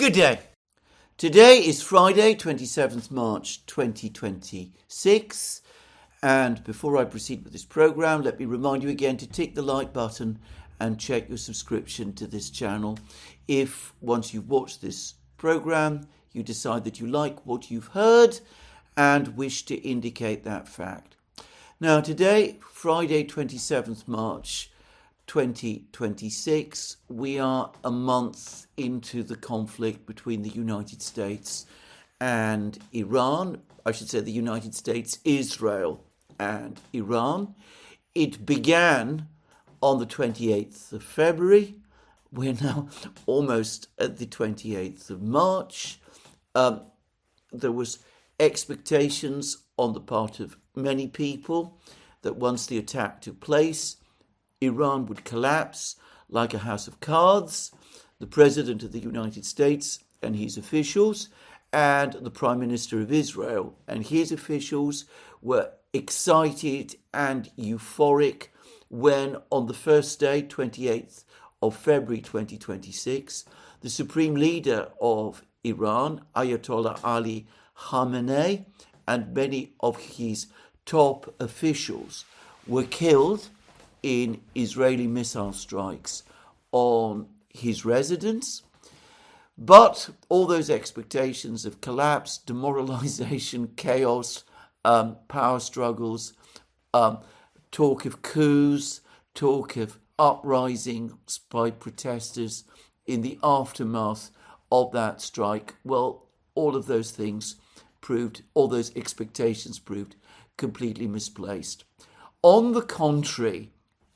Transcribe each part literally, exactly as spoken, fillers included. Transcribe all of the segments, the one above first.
Good day. Today is Friday, twenty-seventh March twenty twenty-six, and before I proceed with this programme, let me remind you again to tick the like button and check your subscription to this channel if, once you've watched this programme, you decide that you like what you've heard and wish to indicate that fact. Now today, Friday, twenty-seventh March twenty twenty-six, we are a month into the conflict between the United States and Iran. I should say the United States, Israel and Iran. It began on the twenty-eighth of February. We're now almost at the twenty-eighth of March. Um, there was expectations on the part of many people that once the attack took place, Iran would collapse like a house of cards. The President of the United States and his officials and the Prime Minister of Israel and his officials were excited and euphoric when on the first day, twenty-eighth of February twenty twenty-six, the Supreme Leader of Iran, Ayatollah Ali Khamenei, and many of his top officials were killed in Israeli missile strikes on his residence. But all those expectations of collapse, demoralization, chaos, um, power struggles, um, talk of coups, talk of uprisings by protesters in the aftermath of that strike, well, all of those things proved, all those expectations proved completely misplaced. On the contrary,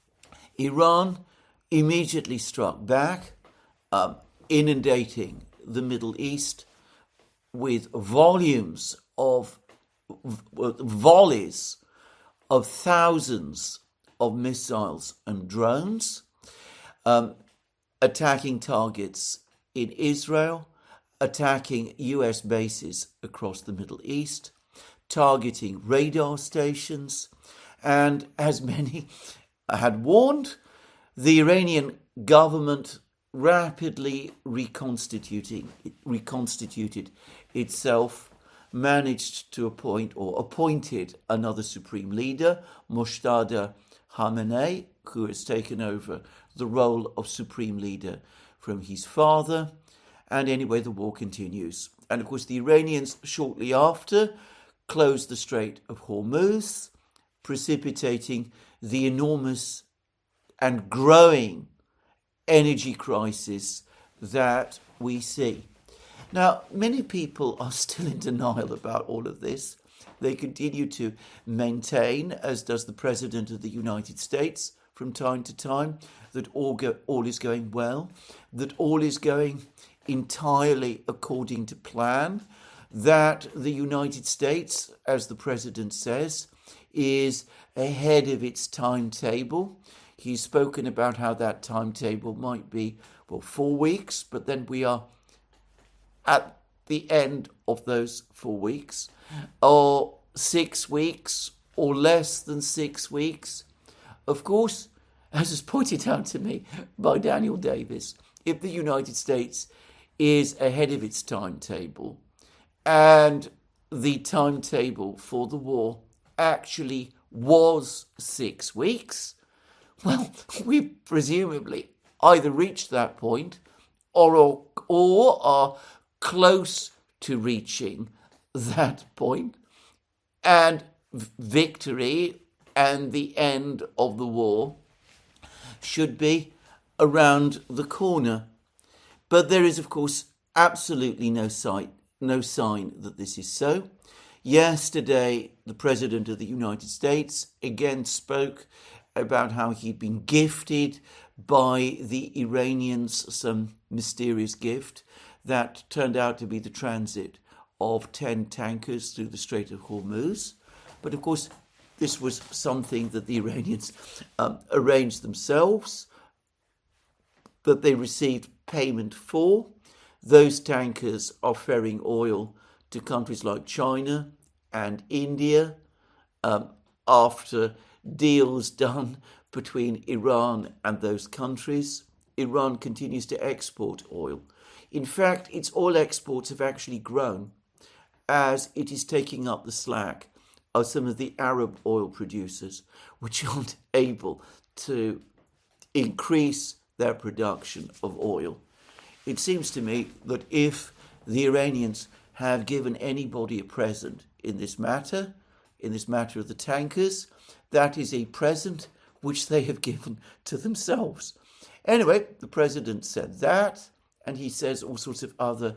Iran immediately struck back, um, inundating the Middle East with volumes of v- volleys of thousands of missiles and drones, um, attacking targets in Israel, attacking U S bases across the Middle East, targeting radar stations, and as many had warned, the Iranian government rapidly reconstituting, reconstituted itself, managed to appoint or appointed another supreme leader, Moshtaba Khamenei, who has taken over the role of supreme leader from his father. And anyway, the war continues. And of course, the Iranians shortly after closed the Strait of Hormuz, precipitating the enormous and growing energy crisis that we see. Now, many people are still in denial about all of this. They continue to maintain, as does the President of the United States from time to time, that all, go, all is going well, that all is going entirely according to plan, that the United States, as the President says, is ahead of its timetable. He's spoken about how that timetable might be, well, four weeks, but then we are at the end of those four weeks, or six weeks, or less than six weeks. Of course, as was pointed out to me by Daniel Davis, if the United States is ahead of its timetable, and the timetable for the war actually was six weeks, well, we presumably either reached that point or, or are close to reaching that point, and victory and the end of the war should be around the corner. But there is, of course, absolutely no sight, no sign that this is so. Yesterday, the President of the United States again spoke about how he'd been gifted by the Iranians some mysterious gift that turned out to be the transit of ten tankers through the Strait of Hormuz. But of course, this was something that the Iranians um, arranged themselves, that they received payment for. Those tankers are ferrying oil to countries like China and India um, after deals done between Iran and those countries. Iran continues to export oil. In fact, its oil exports have actually grown as it is taking up the slack of some of the Arab oil producers, which aren't able to increase their production of oil. It seems to me that if the Iranians have given anybody a present in this matter, in this matter of the tankers, that is a present which they have given to themselves. Anyway, the president said that, and he says all sorts of other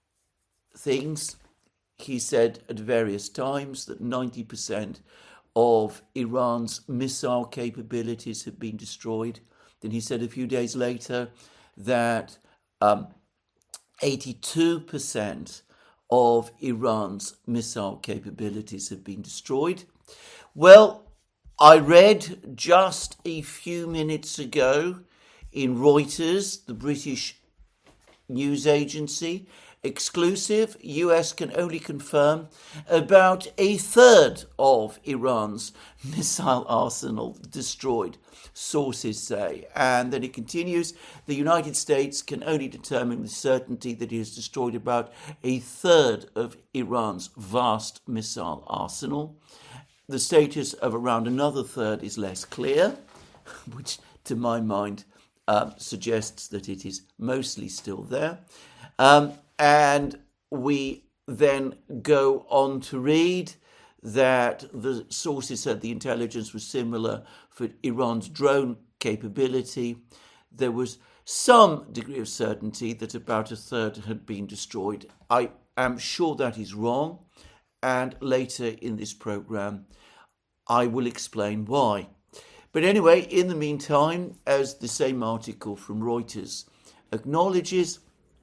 things. He said at various times that ninety percent of Iran's missile capabilities have been destroyed. Then he said a few days later that um, eighty-two percent of Iran's missile capabilities have been destroyed. Well, I read just a few minutes ago in Reuters, the British news agency, exclusive, U S can only confirm about a third of Iran's missile arsenal destroyed, sources say. And then it continues, the United States can only determine with certainty that it has destroyed about a third of Iran's vast missile arsenal. The status of around another third is less clear, which to my mind uh, suggests that it is mostly still there. Um, And we then go on to read that the sources said the intelligence was similar for Iran's drone capability. There was some degree of certainty that about a third had been destroyed. I am sure that is wrong, and later in this program I will explain why. But anyway, in the meantime, as the same article from Reuters acknowledges,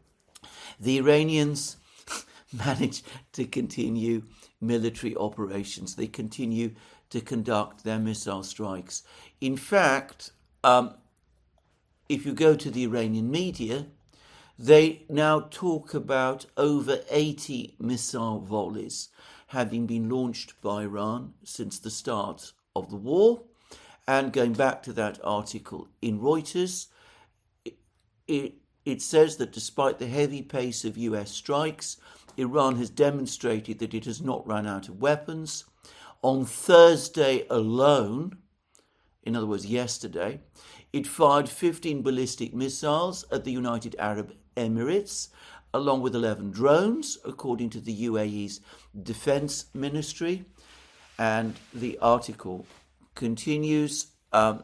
the Iranians manage to continue military operations. They continue to conduct their missile strikes. In fact, um, if you go to the Iranian media, they now talk about over eighty missile volleys having been launched by Iran since the start of the war. And going back to that article in Reuters, it, it It says that despite the heavy pace of U S strikes, Iran has demonstrated that it has not run out of weapons. On Thursday alone, in other words, yesterday, it fired fifteen ballistic missiles at the United Arab Emirates, along with eleven drones, according to the U A E's Defense Ministry. And the article continues, um,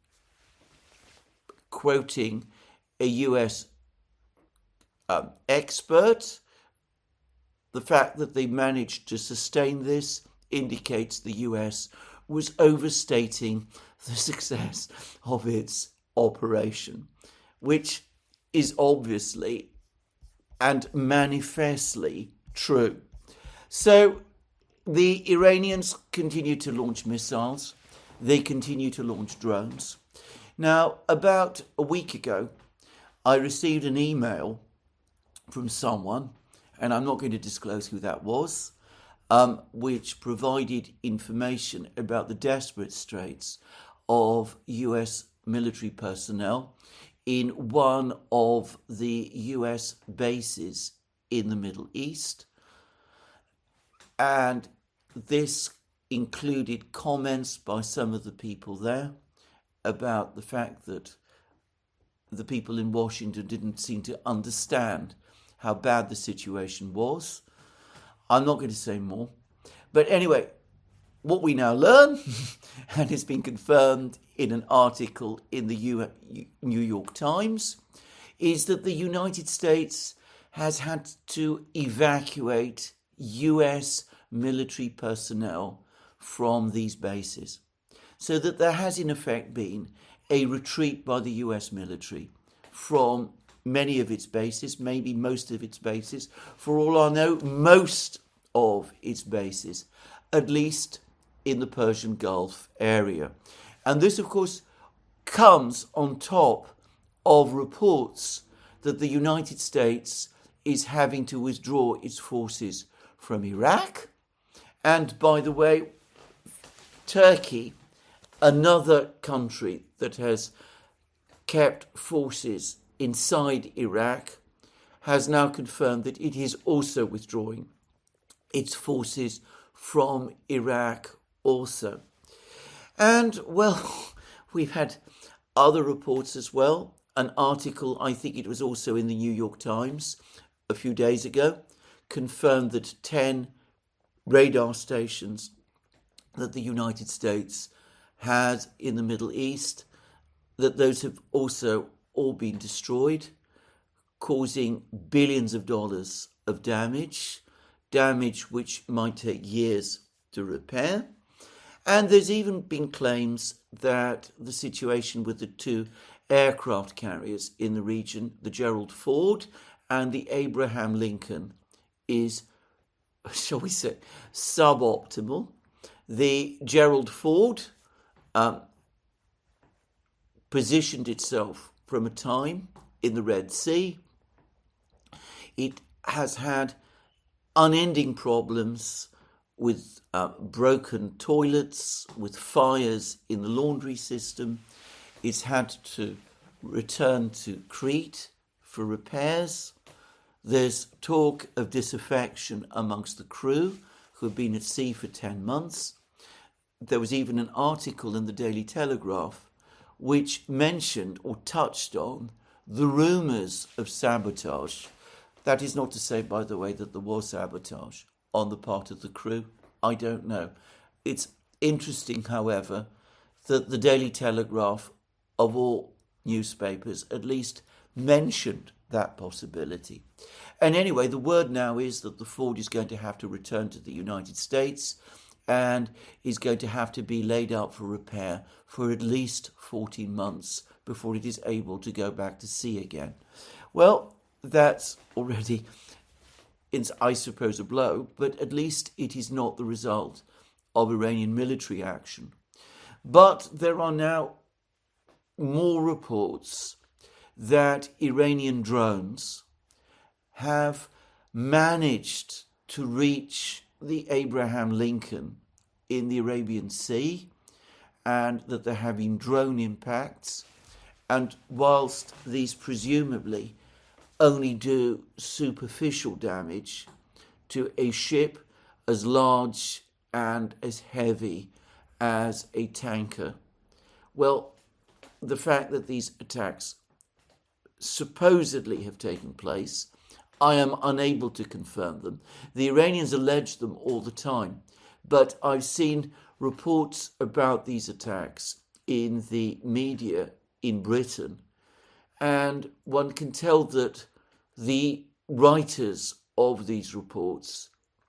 quoting a U S Um, expert. The fact that they managed to sustain this indicates the U S was overstating the success of its operation, which is obviously and manifestly true. So the Iranians continue to launch missiles. They continue to launch drones. Now, about a week ago, I received an email from someone, and I'm not going to disclose who that was, um, which provided information about the desperate straits of U S military personnel in one of the U S bases in the Middle East. And this included comments by some of the people there about the fact that the people in Washington didn't seem to understand how bad the situation was. I'm not going to say more. But anyway, what we now learn, and it's been confirmed in an article in the U- New York Times, is that the United States has had to evacuate U S military personnel from these bases. So that there has in effect been a retreat by the U S military from many of its bases, maybe most of its bases, for all I know, most of its bases, at least in the Persian Gulf area. And this, of course, comes on top of reports that the United States is having to withdraw its forces from Iraq. And by the way, Turkey, another country that has kept forces inside Iraq, has now confirmed that it is also withdrawing its forces from Iraq also. And, well, we've had other reports as well. An article, I think it was also in the New York Times a few days ago, confirmed that ten radar stations that the United States has in the Middle East, that those have also all been destroyed, causing billions of dollars of damage, damage which might take years to repair. And there's even been claims that the situation with the two aircraft carriers in the region, the Gerald Ford and the Abraham Lincoln, is, shall we say, suboptimal. The Gerald Ford um, positioned itself from a time in the Red Sea. It has had unending problems with uh, broken toilets, with fires in the laundry system. It's had to return to Crete for repairs. There's talk of disaffection amongst the crew who have been at sea for ten months. There was even an article in the Daily Telegraph which mentioned or touched on the rumours of sabotage. That is not to say, by the way, that there was sabotage on the part of the crew. I don't know. It's interesting, however, that the Daily Telegraph, of all newspapers, at least mentioned that possibility. And anyway, the word now is that the Ford is going to have to return to the United States and is going to have to be laid out for repair for at least fourteen months before it is able to go back to sea again. Well, that's already, I suppose, a blow, but at least it is not the result of Iranian military action. But there are now more reports that Iranian drones have managed to reach the Abraham Lincoln in the Arabian Sea, and that there have been drone impacts. And whilst these presumably only do superficial damage to a ship as large and as heavy as a tanker, well, the fact that these attacks supposedly have taken place, I am unable to confirm them. The Iranians allege them all the time, but I've seen reports about these attacks in the media in Britain, and one can tell that the writers of these reports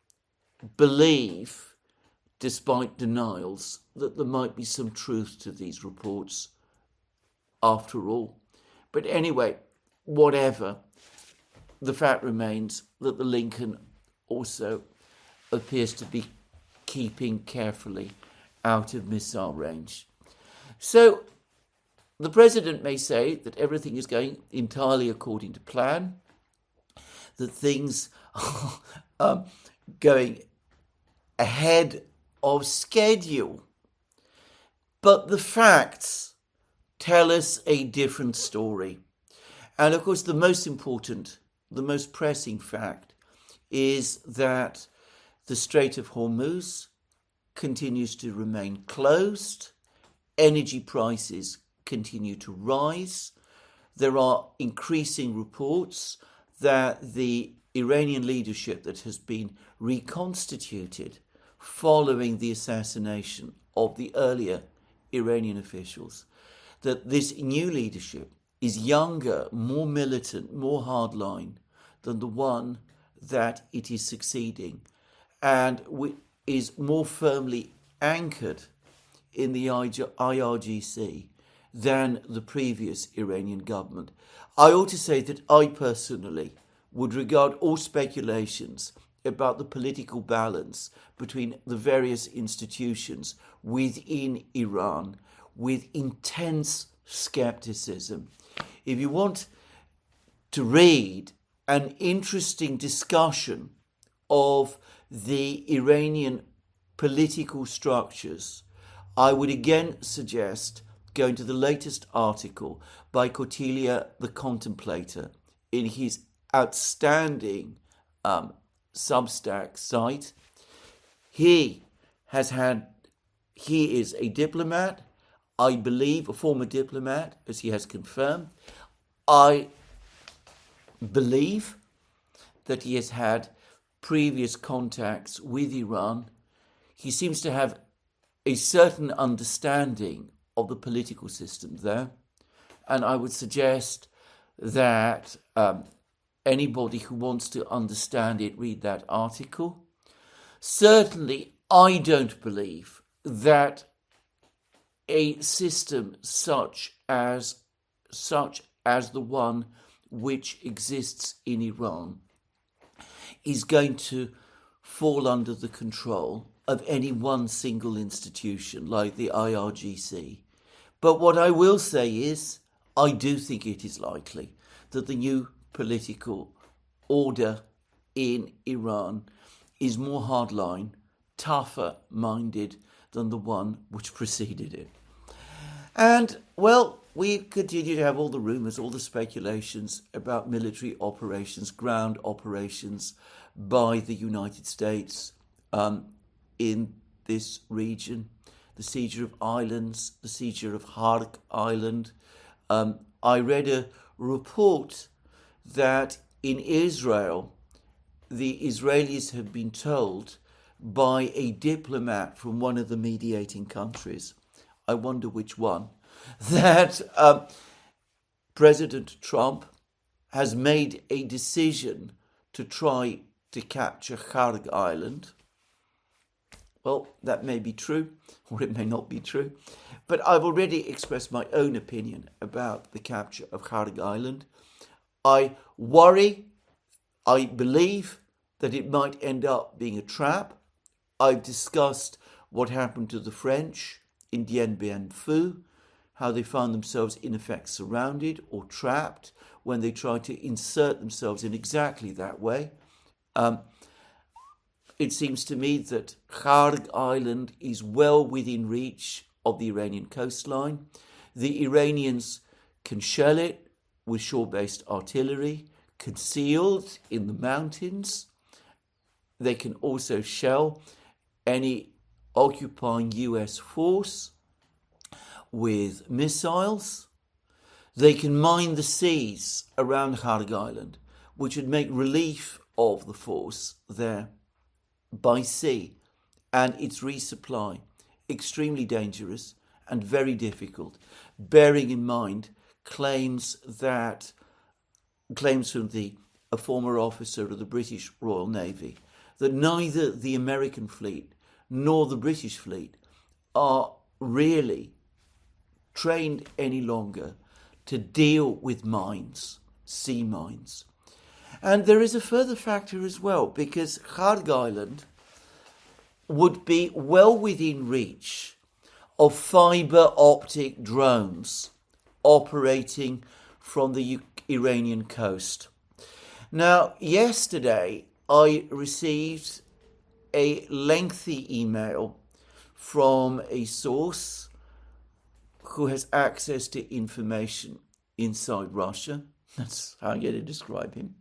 believe, despite denials, that there might be some truth to these reports after all. But anyway, whatever, the fact remains that the Lincoln also appears to be keeping carefully out of missile range. So the president may say that everything is going entirely according to plan, that things are um, going ahead of schedule. But the facts tell us a different story. And of course, the most important, the most pressing fact is that the Strait of Hormuz continues to remain closed. Energy prices continue to rise. There are increasing reports that the Iranian leadership that has been reconstituted following the assassination of the earlier Iranian officials, that this new leadership is younger, more militant, more hardline than the one that it is succeeding, and is more firmly anchored in the I R G C than the previous Iranian government. I ought to say that I personally would regard all speculations about the political balance between the various institutions within Iran with intense skepticism. If you want to read an interesting discussion of the Iranian political structures, I would again suggest going to the latest article by Cortelia the Contemplator in his outstanding um, Substack site. He has had, he is a diplomat, I believe, a former diplomat, as he has confirmed. I believe that he has had previous contacts with Iran. He seems to have a certain understanding of the political system there. And I would suggest that um, anybody who wants to understand it, read that article. Certainly, I don't believe that a system such as such as the one which exists in Iran is going to fall under the control of any one single institution like the I R G C. But what I will say is, I do think it is likely that the new political order in Iran is more hardline, tougher-minded than the one which preceded it. And, well, we continue to have all the rumours, all the speculations about military operations, ground operations by the United States um, in this region, the seizure of islands, the seizure of Kharg Island. Um, I read a report that in Israel, the Israelis have been told by a diplomat from one of the mediating countries, I wonder which one, that um, President Trump has made a decision to try to capture Kharg Island. Well, that may be true, or it may not be true, but I've already expressed my own opinion about the capture of Kharg Island. I worry, I believe that it might end up being a trap. I've discussed what happened to the French in Dien Bien Phu, how they found themselves in effect surrounded or trapped when they tried to insert themselves in exactly that way. Um, it seems to me that Kharg Island is well within reach of the Iranian coastline. The Iranians can shell it with shore-based artillery, concealed in the mountains. They can also shell any occupying U S force with missiles. They can mine the seas around Kharg Island, which would make relief of the force there by sea and its resupply extremely dangerous and very difficult, bearing in mind claims that claims from the a former officer of the British Royal Navy that neither the American fleet nor the British fleet are really trained any longer to deal with mines, sea mines. And there is a further factor as well, because Kharg Island would be well within reach of fibre optic drones operating from the U- Iranian coast. Now, yesterday I received a lengthy email from a source who has access to information inside Russia. That's how I'm going to describe him.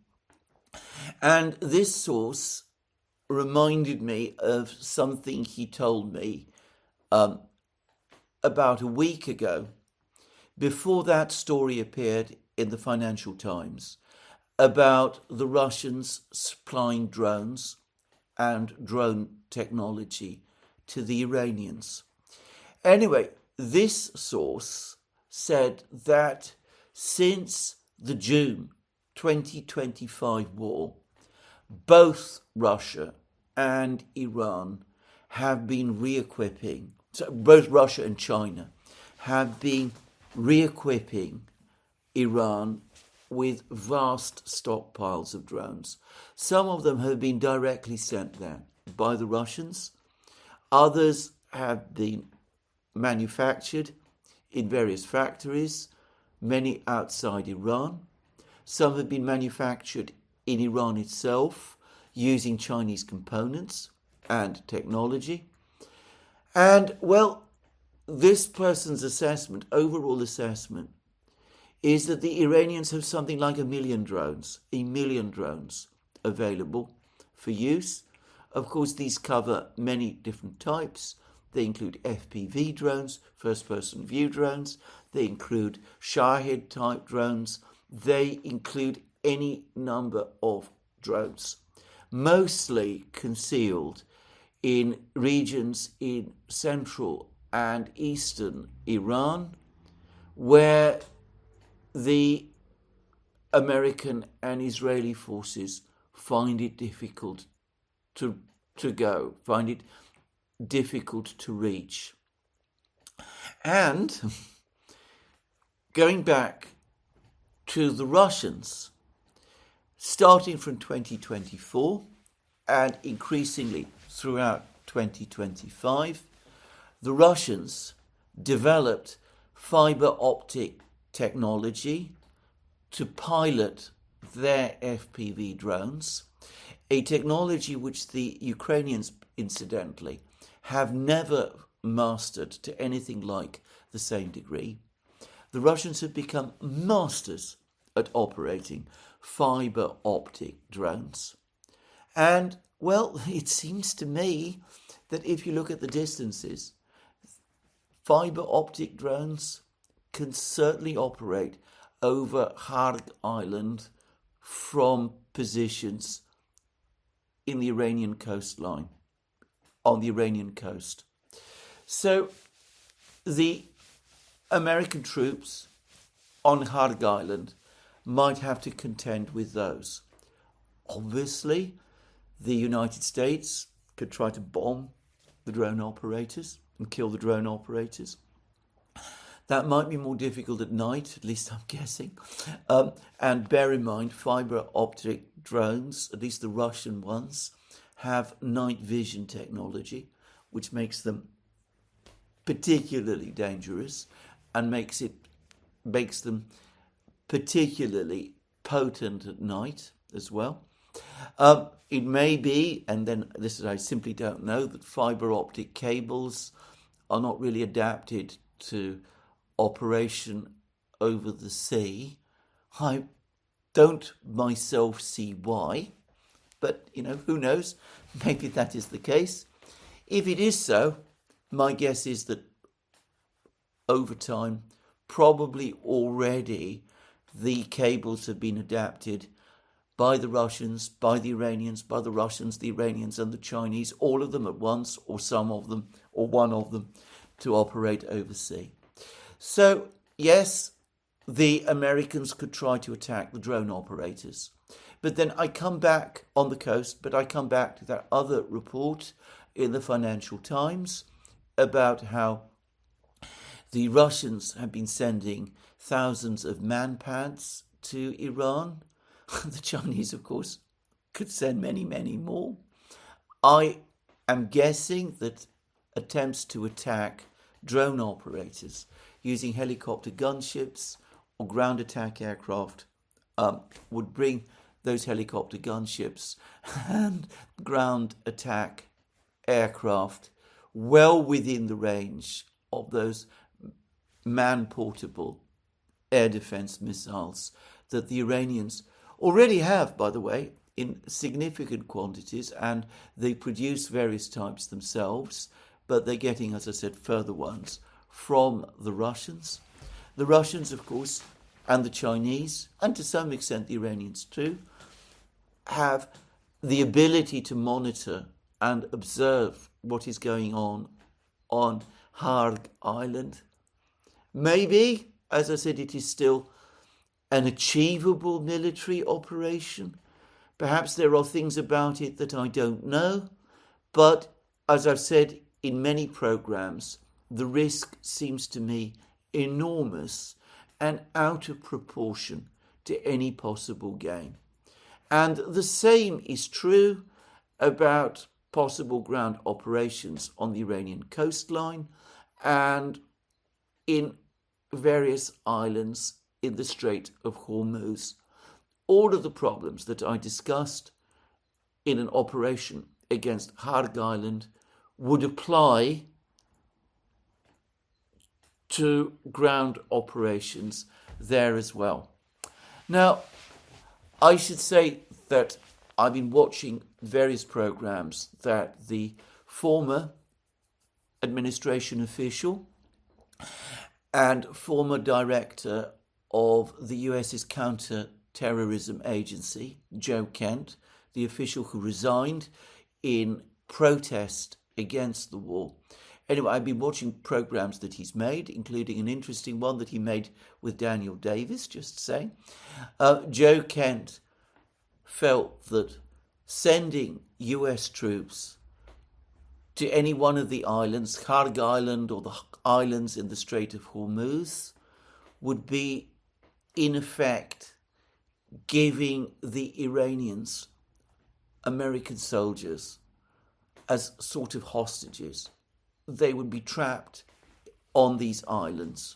And this source reminded me of something he told me um, about a week ago, before that story appeared in the Financial Times, about the Russians supplying drones and drone technology to the Iranians. Anyway, this source said that since the June twenty twenty-five war, both Russia and Iran have been re-equipping, so both Russia and China have been re-equipping Iran with vast stockpiles of drones. Some of them have been directly sent there by the Russians. Others have been manufactured in various factories, many outside Iran. Some have been manufactured in Iran itself using Chinese components and technology. And, well, this person's assessment, overall assessment, is that the Iranians have something like a million drones, a million drones available for use. Of course, these cover many different types. They include F P V drones, first-person view drones. They include Shahed-type drones. They include any number of drones, mostly concealed in regions in central and eastern Iran, where the American and Israeli forces find it difficult to to go, find it difficult to reach. And going back to the Russians, starting from twenty twenty-four and increasingly throughout twenty twenty-five, the Russians developed fiber optic technology to pilot their F P V drones, a technology which the Ukrainians, incidentally, have never mastered to anything like the same degree. The Russians have become masters at operating fiber optic drones. And, well, it seems to me that if you look at the distances, fiber optic drones can certainly operate over Kharg Island from positions in the Iranian coastline, on the Iranian coast. So the American troops on Kharg Island might have to contend with those. Obviously, the United States could try to bomb the drone operators and kill the drone operators. That might be more difficult at night, at least I'm guessing. Um, and bear in mind, fiber optic drones, at least the Russian ones, have night vision technology, which makes them particularly dangerous and makes it makes them particularly potent at night as well. Um, it may be, and then this is I simply don't know, that fiber optic cables are not really adapted to operation over the sea. I don't myself see why, but, you know, who knows? Maybe that is the case. If it is so, my guess is that over time, probably already the cables have been adapted by the Russians, by the Iranians, by the Russians, the Iranians and the Chinese, all of them at once, or some of them, or one of them, to operate overseas. So, yes, the Americans could try to attack the drone operators. But then I come back on the coast, but I come back to that other report in the Financial Times about how the Russians have been sending thousands of manpads to Iran. The Chinese, of course, could send many, many more. I am guessing that attempts to attack drone operators using helicopter gunships or ground attack aircraft um, would bring those helicopter gunships and ground attack aircraft well within the range of those man-portable air defense missiles that the Iranians already have, by the way, in significant quantities, and they produce various types themselves, but they're getting, as I said, further ones from the Russians. The Russians, of course, and the Chinese, and to some extent the Iranians too, have the ability to monitor and observe what is going on on Kharg Island. Maybe, as I said, it is still an achievable military operation. Perhaps there are things about it that I don't know, but as I've said in many programs, the risk seems to me enormous and out of proportion to any possible gain. And the same is true about possible ground operations on the Iranian coastline and in various islands in the Strait of Hormuz. All of the problems that I discussed in an operation against Kharg Island would apply to ground operations there as well. Now, I should say that I've been watching various programs that the former administration official and former director of the U S's counter-terrorism agency, Joe Kent, the official who resigned in protest against the war. Anyway, I've been watching programs that he's made, including an interesting one that he made with Daniel Davis, just saying. Uh, Joe Kent felt that sending U S troops to any one of the islands, Kharg Island or the islands in the Strait of Hormuz, would be, in effect, giving the Iranians American soldiers as sort of hostages. They would be trapped on these islands.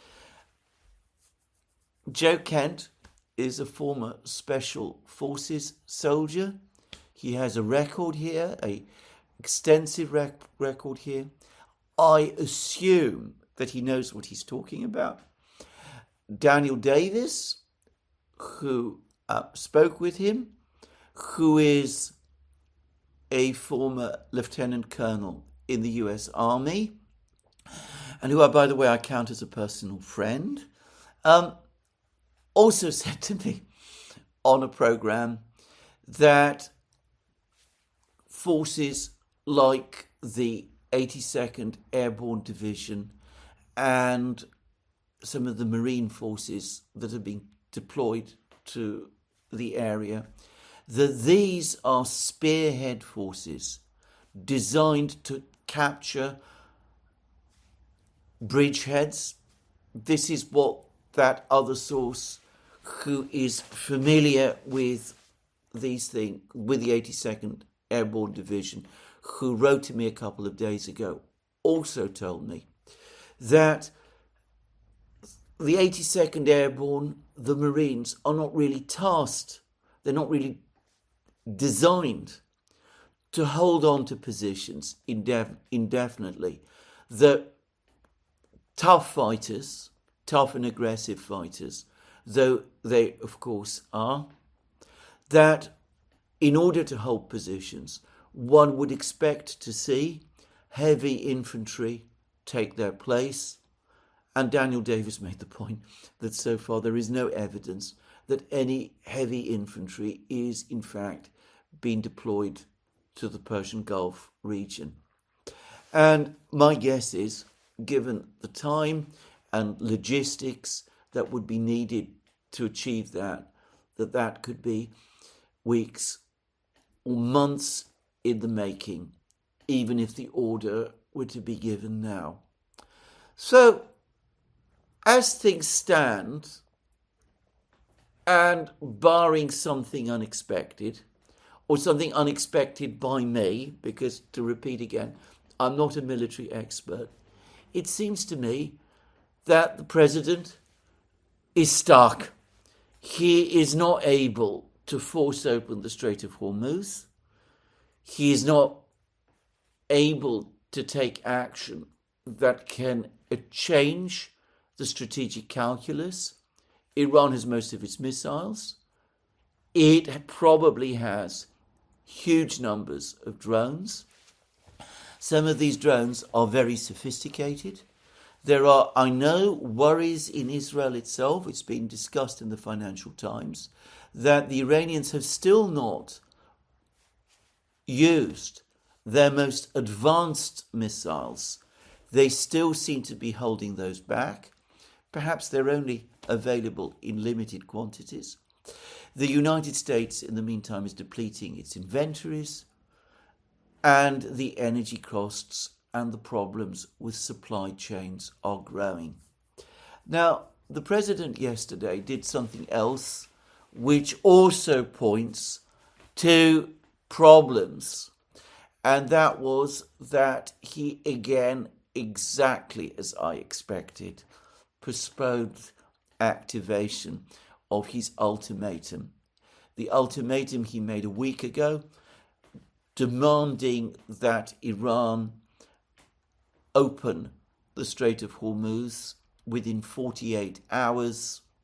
Joe Kent is a former Special Forces soldier. He has a record here, a extensive rec- record here. I assume that he knows what he's talking about. Daniel Davis, who uh, spoke with him, who is a former lieutenant colonel in the U S Army, and who, I, by the way, I count as a personal friend, um, also said to me on a program that forces like the eighty-second Airborne Division and some of the Marine forces that have been deployed to the area, that these are spearhead forces designed to capture bridgeheads. This is what that other source, who is familiar with these things, with the eighty-second Airborne Division, who wrote to me a couple of days ago, also told me that the eighty-second Airborne, the Marines, are not really tasked, they're not really designed to hold on to positions indef- indefinitely. The tough fighters, tough and aggressive fighters, though they of course are, that in order to hold positions, one would expect to see heavy infantry take their place. And Daniel Davis made the point that so far there is no evidence that any heavy infantry is in fact being deployed to the Persian Gulf region. And my guess is, given the time and logistics that would be needed to achieve that, that that could be weeks or months in the making, even if the order were to be given now. So, as things stand, and barring something unexpected, or something unexpected by me, because, to repeat again, I'm not a military expert, it seems to me that the president is stuck. He is not able to force open the Strait of Hormuz. He is not able to take action that can change the strategic calculus. Iran has most of its missiles. It probably has huge numbers of drones. Some of these drones are very sophisticated. There are, I know, worries in Israel itself, it's been discussed in the Financial Times, that the Iranians have still not used their most advanced missiles. They still seem to be holding those back. Perhaps they're only available in limited quantities. The United States, in the meantime, is depleting its inventories, and the energy costs and the problems with supply chains are growing. Now, the president yesterday did something else which also points to problems, and that was that he again, exactly as I expected, postponed activation of his ultimatum. The ultimatum he made a week ago, demanding that Iran open the Strait of Hormuz within forty-eight hours,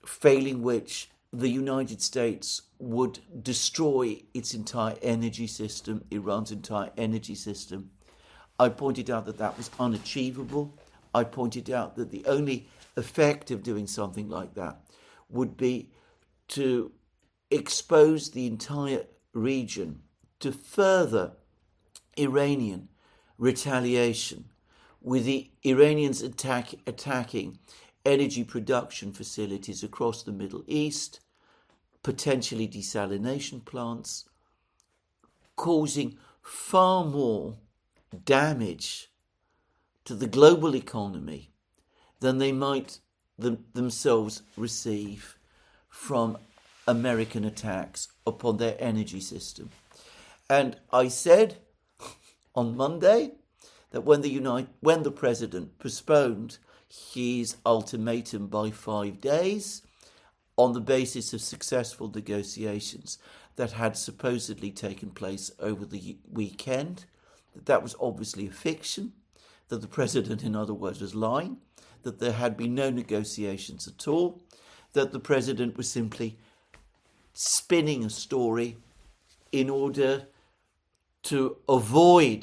failing which the United States would destroy its entire energy system, Iran's entire energy system. I pointed out that that was unachievable. I pointed out that the only effect of doing something like that would be to expose the entire region to further Iranian retaliation, with the Iranians attack, attacking energy production facilities across the Middle East, potentially desalination plants, causing far more damage to the global economy than they might them, themselves receive from American attacks upon their energy system. And I said on Monday that when the United, when the president postponed his ultimatum by five days on the basis of successful negotiations that had supposedly taken place over the weekend, that that was obviously a fiction, that the president, in other words, was lying, that there had been no negotiations at all, that the president was simply spinning a story in order to avoid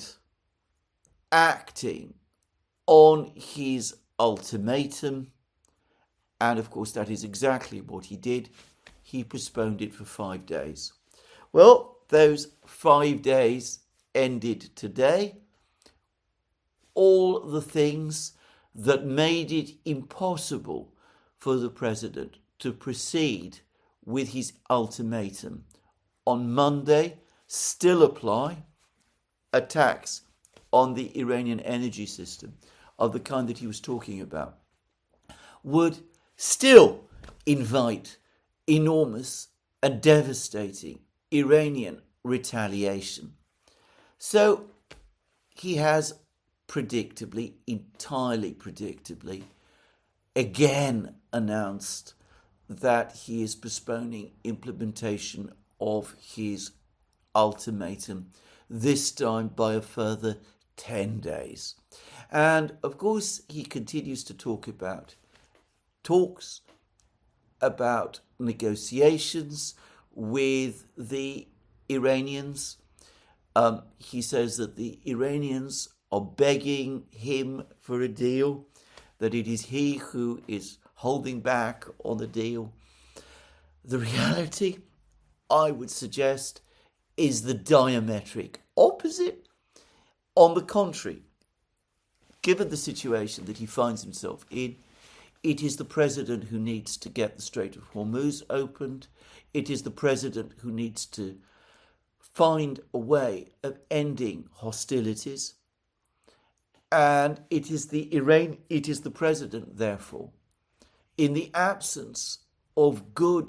acting on his ultimatum. And of course, that is exactly what he did. He postponed it for five days. Well, those five days ended today. All the things that made it impossible for the president to proceed with his ultimatum on Monday still apply. Attacks on the Iranian energy system of the kind that he was talking about would still invite enormous and devastating Iranian retaliation. So he has predictably, entirely predictably, again announced that he is postponing implementation of his ultimatum, this time by a further ten days. And of course, he continues to talk about talks, about negotiations with the Iranians. Um, he says that the Iranians are begging him for a deal, that it is he who is holding back on the deal. The reality, I would suggest, is the diametric opposite. On the contrary, given the situation that he finds himself in, it is the president who needs to get the Strait of Hormuz opened. It is the president who needs to find a way of ending hostilities. And it is the Iran, it is the president, therefore, in the absence of good,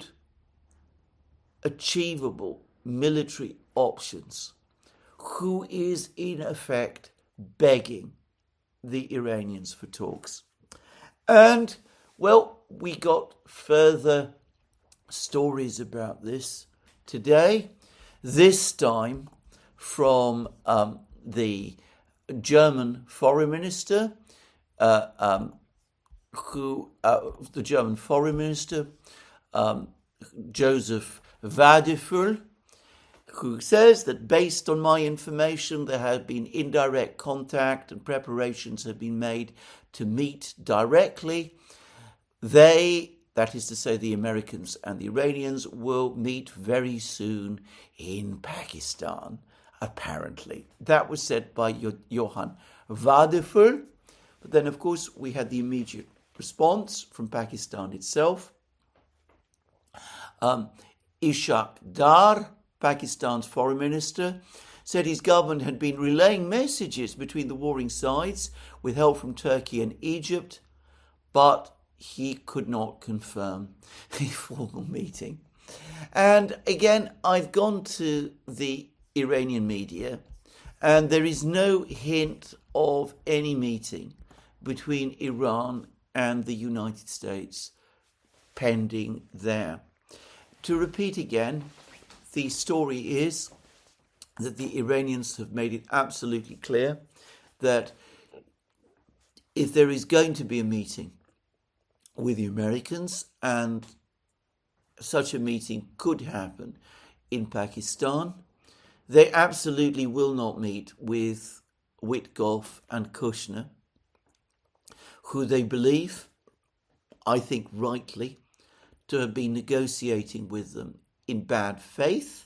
achievable military options, who is in effect begging the Iranians for talks. And, well, we got further stories about this today, this time from um, the German foreign minister, uh, um, who uh, the German foreign minister, um, Joseph Wadephul, who says that based on my information, there have been indirect contact and preparations have been made to meet directly. They, that is to say the Americans and the Iranians, will meet very soon in Pakistan, apparently. That was said by Johann Wadephul. But then, of course, we had the immediate response from Pakistan itself. Um, Ishaq Dar, Pakistan's foreign minister, said his government had been relaying messages between the warring sides with help from Turkey and Egypt, but he could not confirm a formal meeting. And again, I've gone to the Iranian media, and there is no hint of any meeting between Iran and the United States pending there. To repeat again, the story is that the Iranians have made it absolutely clear that if there is going to be a meeting with the Americans and such a meeting could happen in Pakistan. They absolutely will not meet with Witkoff and Kushner, who they believe, I think rightly, to have been negotiating with them in bad faith.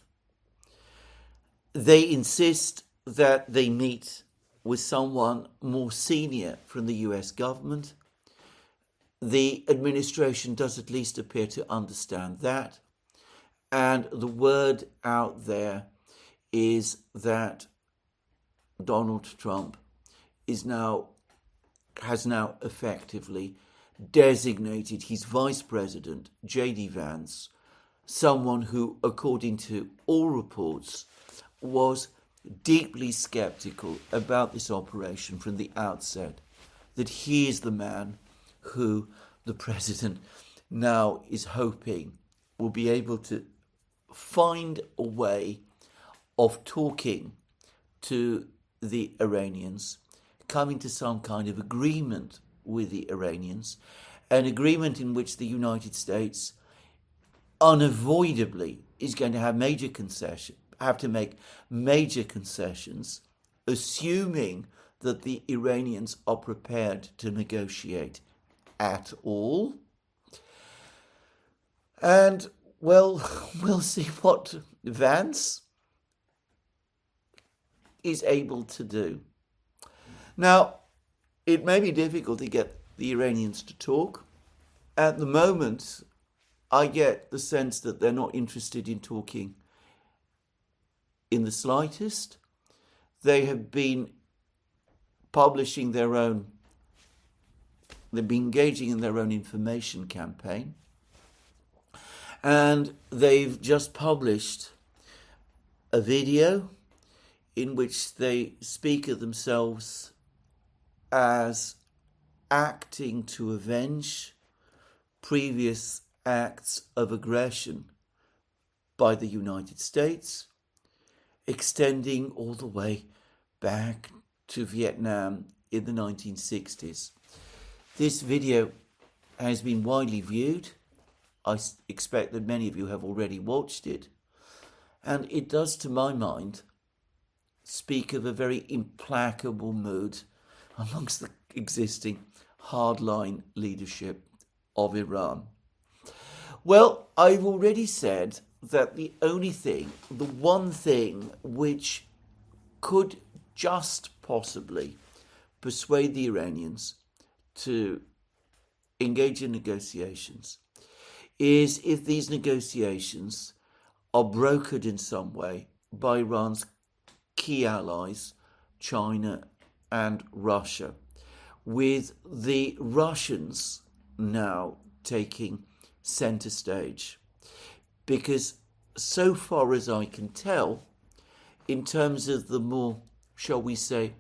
They insist that they meet with someone more senior from the U S government. The administration does at least appear to understand that. And the word out there is that Donald Trump is now has now effectively designated his vice president, J D Vance, someone who, according to all reports, was deeply skeptical about this operation from the outset, that he is the man who the president now is hoping will be able to find a way of talking to the Iranians, coming to some kind of agreement with the Iranians, an agreement in which the United States unavoidably is going to have major concession, have to make major concessions, assuming that the Iranians are prepared to negotiate at all. And, well, we'll see what Vance is able to do. Now, it may be difficult to get the Iranians to talk. At the moment, I get the sense that they're not interested in talking in the slightest. They have been publishing their own, they've been engaging in their own information campaign. And they've just published a video in which they speak of themselves as acting to avenge previous acts of aggression by the United States, extending all the way back to Vietnam in the nineteen sixties. This video has been widely viewed. I expect that many of you have already watched it. And it does, to my mind, speak of a very implacable mood amongst the existing hardline leadership of Iran. Well, I've already said that the only thing, the one thing which could just possibly persuade the Iranians to engage in negotiations is if these negotiations are brokered in some way by Iran's key allies, China and Russia, with the Russians now taking center stage. Because so far as I can tell, in terms of the more, shall we say,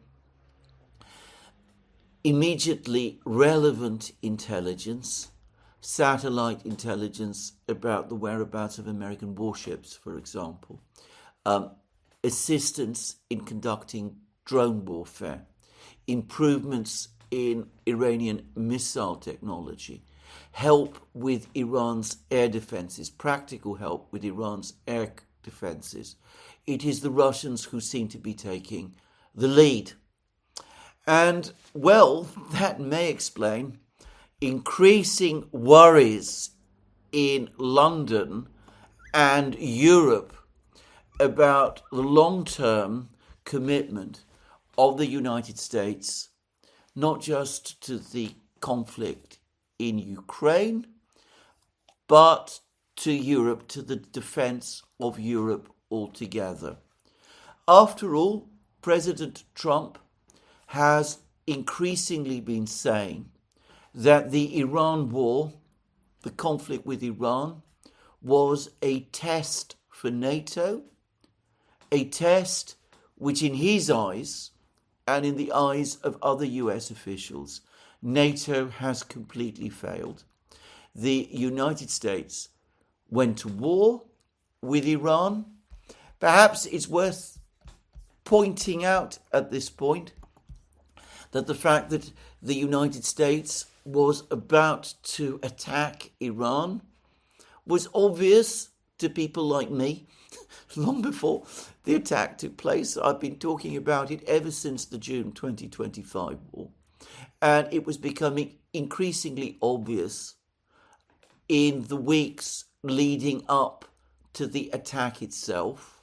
immediately relevant intelligence, satellite intelligence about the whereabouts of American warships, for example, um, assistance in conducting drone warfare, improvements in Iranian missile technology, help with Iran's air defenses, practical help with Iran's air defenses. It is the Russians who seem to be taking the lead. And, well, that may explain increasing worries in London and Europe about the long-term commitment of the United States, not just to the conflict in Ukraine, but to Europe, to the defense of Europe altogether. After all, President Trump has increasingly been saying that the Iran war, the conflict with Iran, was a test for NATO, a test which in his eyes and in the eyes of other U S officials, NATO has completely failed. The United States went to war with Iran. Perhaps it's worth pointing out at this point that the fact that the United States was about to attack Iran was obvious to people like me long before the attack took place. I've been talking about it ever since the June twenty twenty-five war. And it was becoming increasingly obvious in the weeks leading up to the attack itself.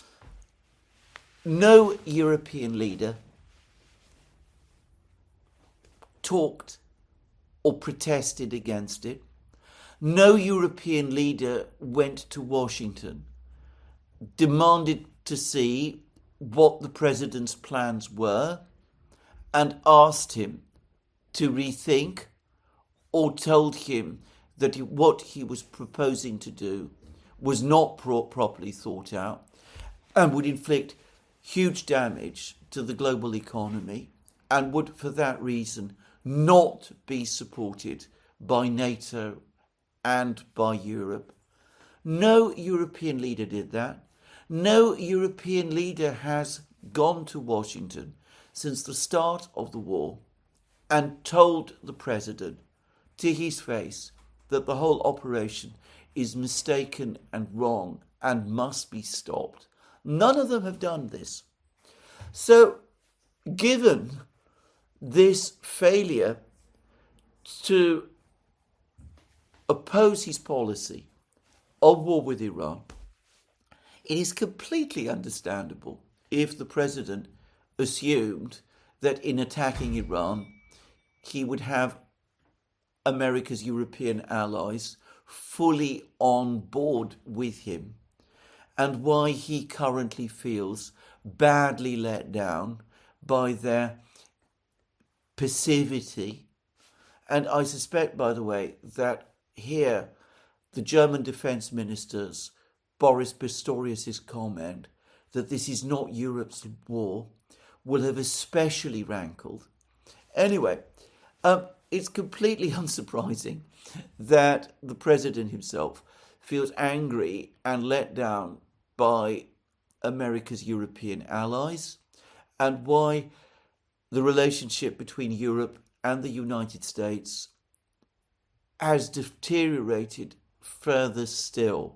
No European leader talked or protested against it. No European leader went to Washington, demanded to see what the president's plans were, and asked him to rethink, or told him that what he was proposing to do was not pro- properly thought out and would inflict huge damage to the global economy and would, for that reason, not be supported by NATO and by Europe. No European leader did that. No European leader has gone to Washington since the start of the war and told the president to his face that the whole operation is mistaken and wrong and must be stopped. None of them have done this. So, given this failure to oppose his policy of war with Iran, it is completely understandable if the president assumed that in attacking Iran, he would have America's European allies fully on board with him, and why he currently feels badly let down by their passivity. And I suspect, by the way, that here the German defense minister's Boris Pistorius' comment that this is not Europe's war will have especially rankled. Anyway, um, it's completely unsurprising that the president himself feels angry and let down by America's European allies, and why the relationship between Europe and the United States has deteriorated further still.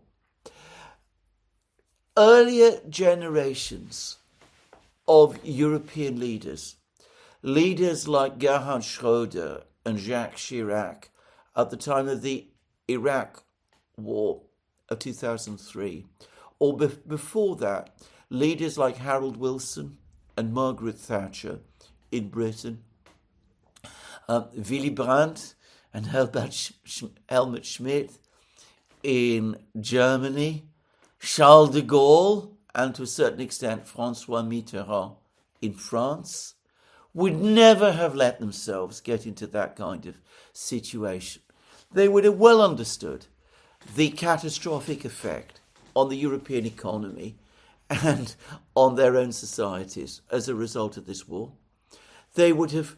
Earlier generations of European leaders, leaders like Gerhard Schröder and Jacques Chirac at the time of the Iraq War of two thousand three, or be- before that, leaders like Harold Wilson and Margaret Thatcher in Britain, um, Willy Brandt and Helmut, Sch- Helmut Schmidt in Germany, Charles de Gaulle and to a certain extent Francois Mitterrand in France, would never have let themselves get into that kind of situation. They would have well understood the catastrophic effect on the European economy and on their own societies as a result of this war. They would have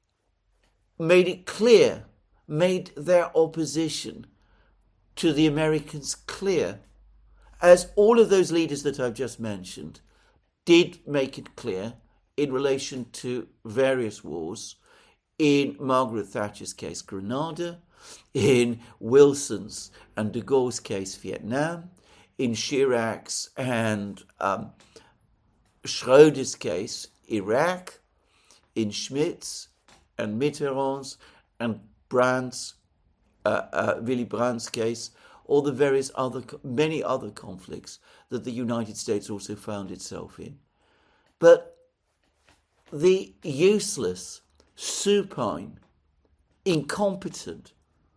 made it clear, made their opposition to the Americans clear, as all of those leaders that I've just mentioned did make it clear in relation to various wars. In Margaret Thatcher's case, Grenada; in Wilson's and de Gaulle's case, Vietnam; in Chirac's and um, Schröder's case, Iraq; in Schmidt's and Mitterrand's and Brandt's, uh, uh, Willy Brandt's case, or the various other, many other conflicts that the United States also found itself in. But the useless, supine, incompetent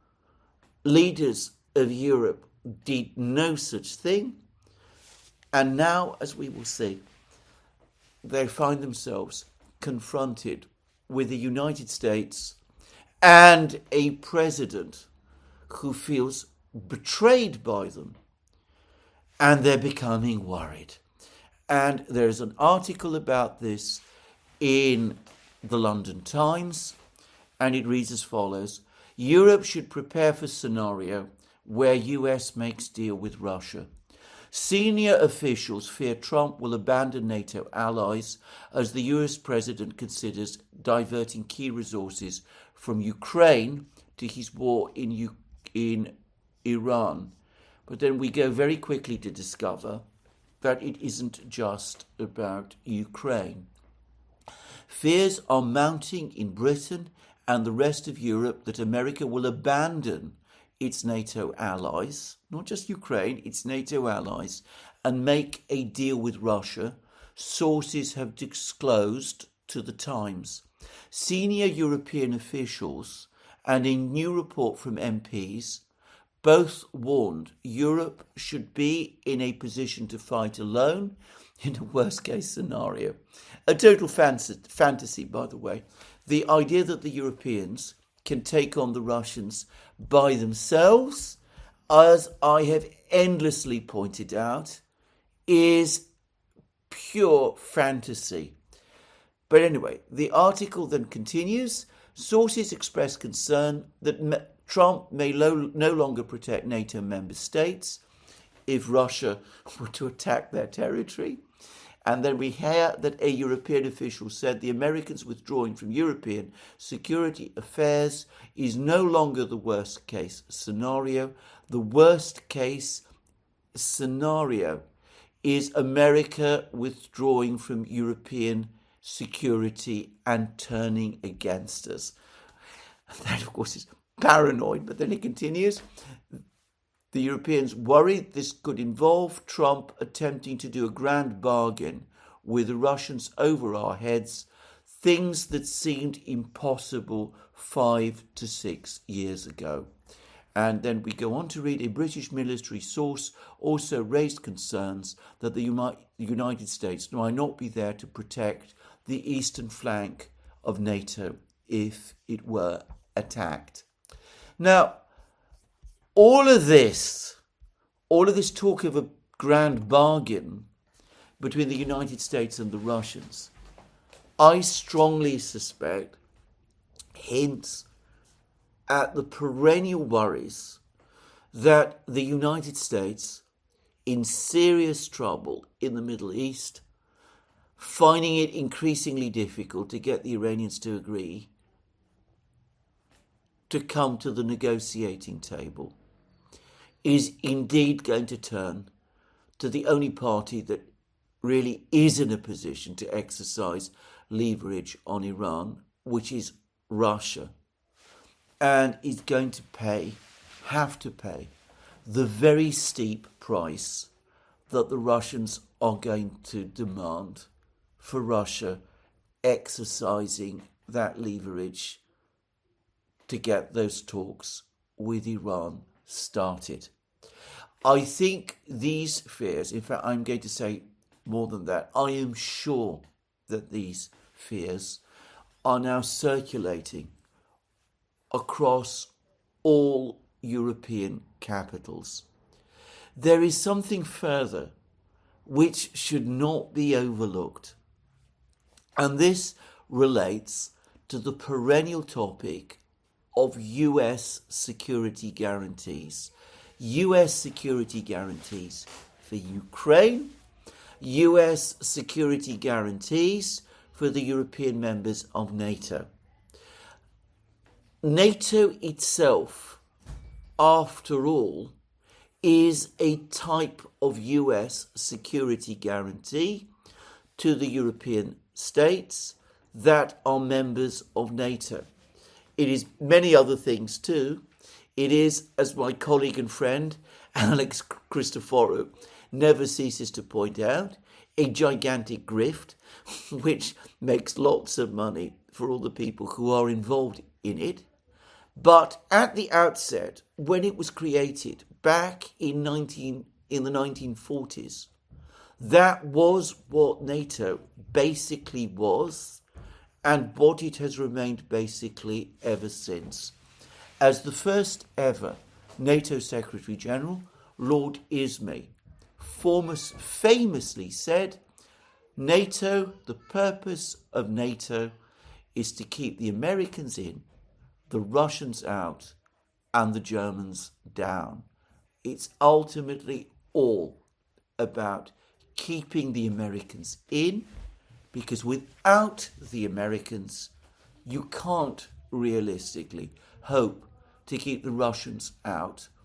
leaders of Europe did no such thing. And now, as we will see, they find themselves confronted with the United States and a president who feels betrayed by them, and they're becoming worried. And there's an article about this in the London Times, and it reads as follows: Europe should prepare for scenario where U S makes deal with Russia. Senior officials fear Trump will abandon NATO allies as the U S president considers diverting key resources from Ukraine to his war in, U- in Iran. But then we go very quickly to discover that it isn't just about Ukraine. Fears are mounting in Britain and the rest of Europe that America will abandon its NATO allies, not just Ukraine, its NATO allies, and make a deal with Russia, sources have disclosed to the Times. Senior European officials and a new report from M Ps both warned Europe should be in a position to fight alone in a worst-case scenario. A total fantasy, by the way. The idea that the Europeans can take on the Russians by themselves, as I have endlessly pointed out, is pure fantasy. But anyway, the article then continues. Sources express concern that Trump may lo- no longer protect NATO member states if Russia were to attack their territory. And then we hear that a European official said the Americans withdrawing from European security affairs is no longer the worst case scenario. The worst case scenario is America withdrawing from European security and turning against us. That, of course, is paranoid, but then it continues. The Europeans worried this could involve Trump attempting to do a grand bargain with the Russians over our heads, things that seemed impossible five to six years ago. And then we go on to read, a British military source also raised concerns that the United States might not be there to protect the eastern flank of NATO if it were attacked. Now, all of this, all of this talk of a grand bargain between the United States and the Russians, I strongly suspect hints at the perennial worries that the United States, in serious trouble in the Middle East, finding it increasingly difficult to get the Iranians to agree to come to the negotiating table, is indeed going to turn to the only party that really is in a position to exercise leverage on Iran, which is Russia, and is going to pay, have to pay, the very steep price that the Russians are going to demand for Russia exercising that leverage to get those talks with Iran started. I think these fears, in fact, I'm going to say more than that, I am sure that these fears are now circulating across all European capitals. There is something further which should not be overlooked, and this relates to the perennial topic of U S security guarantees. U S security guarantees for Ukraine, U S security guarantees for the European members of NATO. NATO itself, after all, is a type of U S security guarantee to the European states that are members of NATO. It is many other things too. It is, as my colleague and friend Alex Christoforou never ceases to point out, a gigantic grift which makes lots of money for all the people who are involved in it. But at the outset, when it was created back in nineteen in the nineteen forties, that was what NATO basically was, and what it has remained basically ever since. As the first ever NATO Secretary General, Lord Ismay, famously said, NATO, the purpose of NATO is to keep the Americans in, the Russians out, and the Germans down. It's ultimately all about keeping the Americans in, because without the Americans, you can't realistically hope to keep the Russians out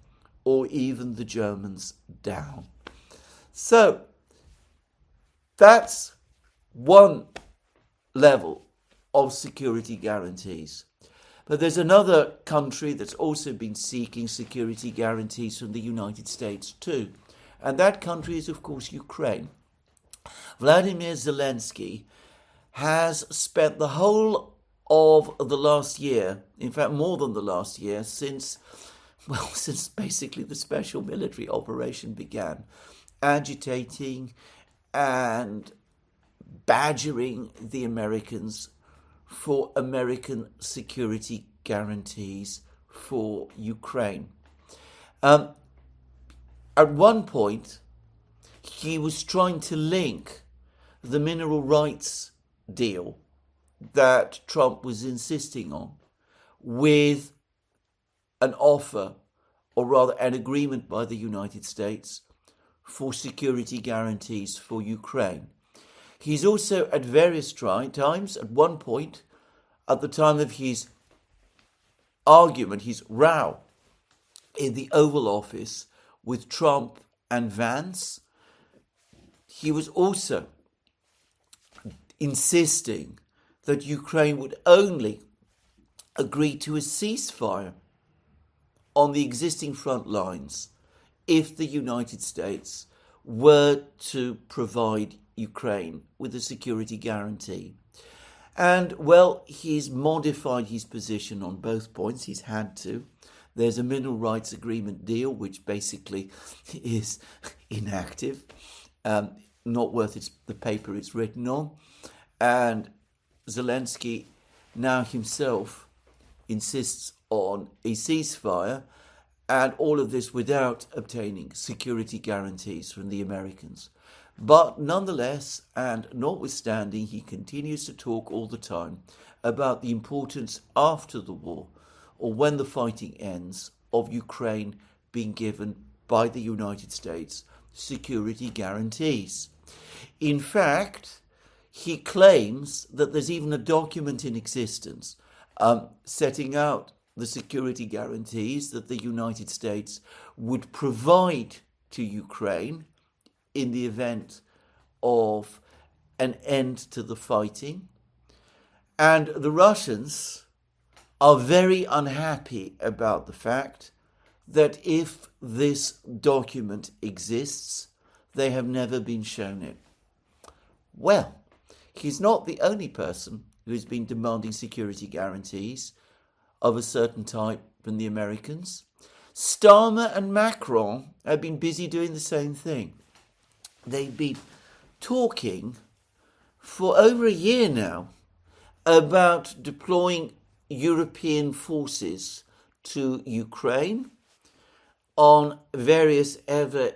or even the Germans down. So that's one level of security guarantees. But there's another country that's also been seeking security guarantees from the United States too. And that country is, of course, Ukraine. Vladimir Zelensky has spent the whole of the last year, in fact more than the last year, since, well, since basically the special military operation began, agitating and badgering the Americans for American security guarantees for Ukraine. Um, at one point, he was trying to link the mineral rights deal that Trump was insisting on with an offer, or rather an agreement by the United States for security guarantees for Ukraine. He's also at various times, at one point, at the time of his argument, his row in the Oval Office with Trump and Vance, he was also insisting that Ukraine would only agree to a ceasefire on the existing front lines if the United States were to provide Ukraine with a security guarantee. And, well, he's modified his position on both points. He's had to. There's a mineral rights agreement deal, which basically is inactive, um, not worth its, the paper it's written on. And Zelensky now himself insists on a ceasefire, and all of this without obtaining security guarantees from the Americans. But nonetheless, and notwithstanding, he continues to talk all the time about the importance after the war, or when the fighting ends, of Ukraine being given by the United States security guarantees. In fact, he claims that there's even a document in existence um, setting out the security guarantees that the United States would provide to Ukraine in the event of an end to the fighting. And the Russians are very unhappy about the fact that if this document exists, they have never been shown it. Well, he's not the only person who has been demanding security guarantees of a certain type from the Americans. Starmer and Macron have been busy doing the same thing. They've been talking for over a year now about deploying European forces to Ukraine on various ever,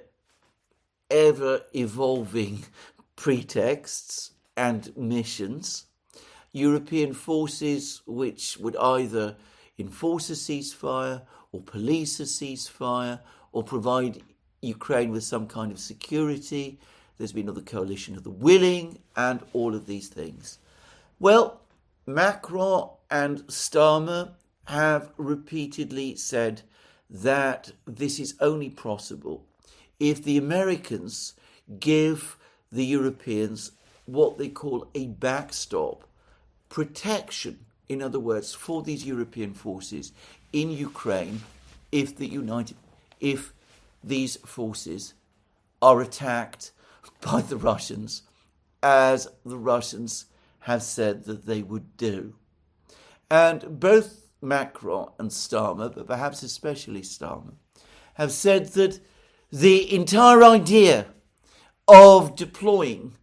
ever evolving pretexts and missions. European forces which would either enforce a ceasefire or police a ceasefire or provide Ukraine with some kind of security. There's been the coalition of the willing and all of these things. Well, Macron and Starmer have repeatedly said that this is only possible if the Americans give the Europeans what they call a backstop protection, in other words, for these European forces in Ukraine if the United, if these forces are attacked by the Russians, as the Russians have said that they would do. And both Macron and Starmer, but perhaps especially Starmer, have said that the entire idea of deploying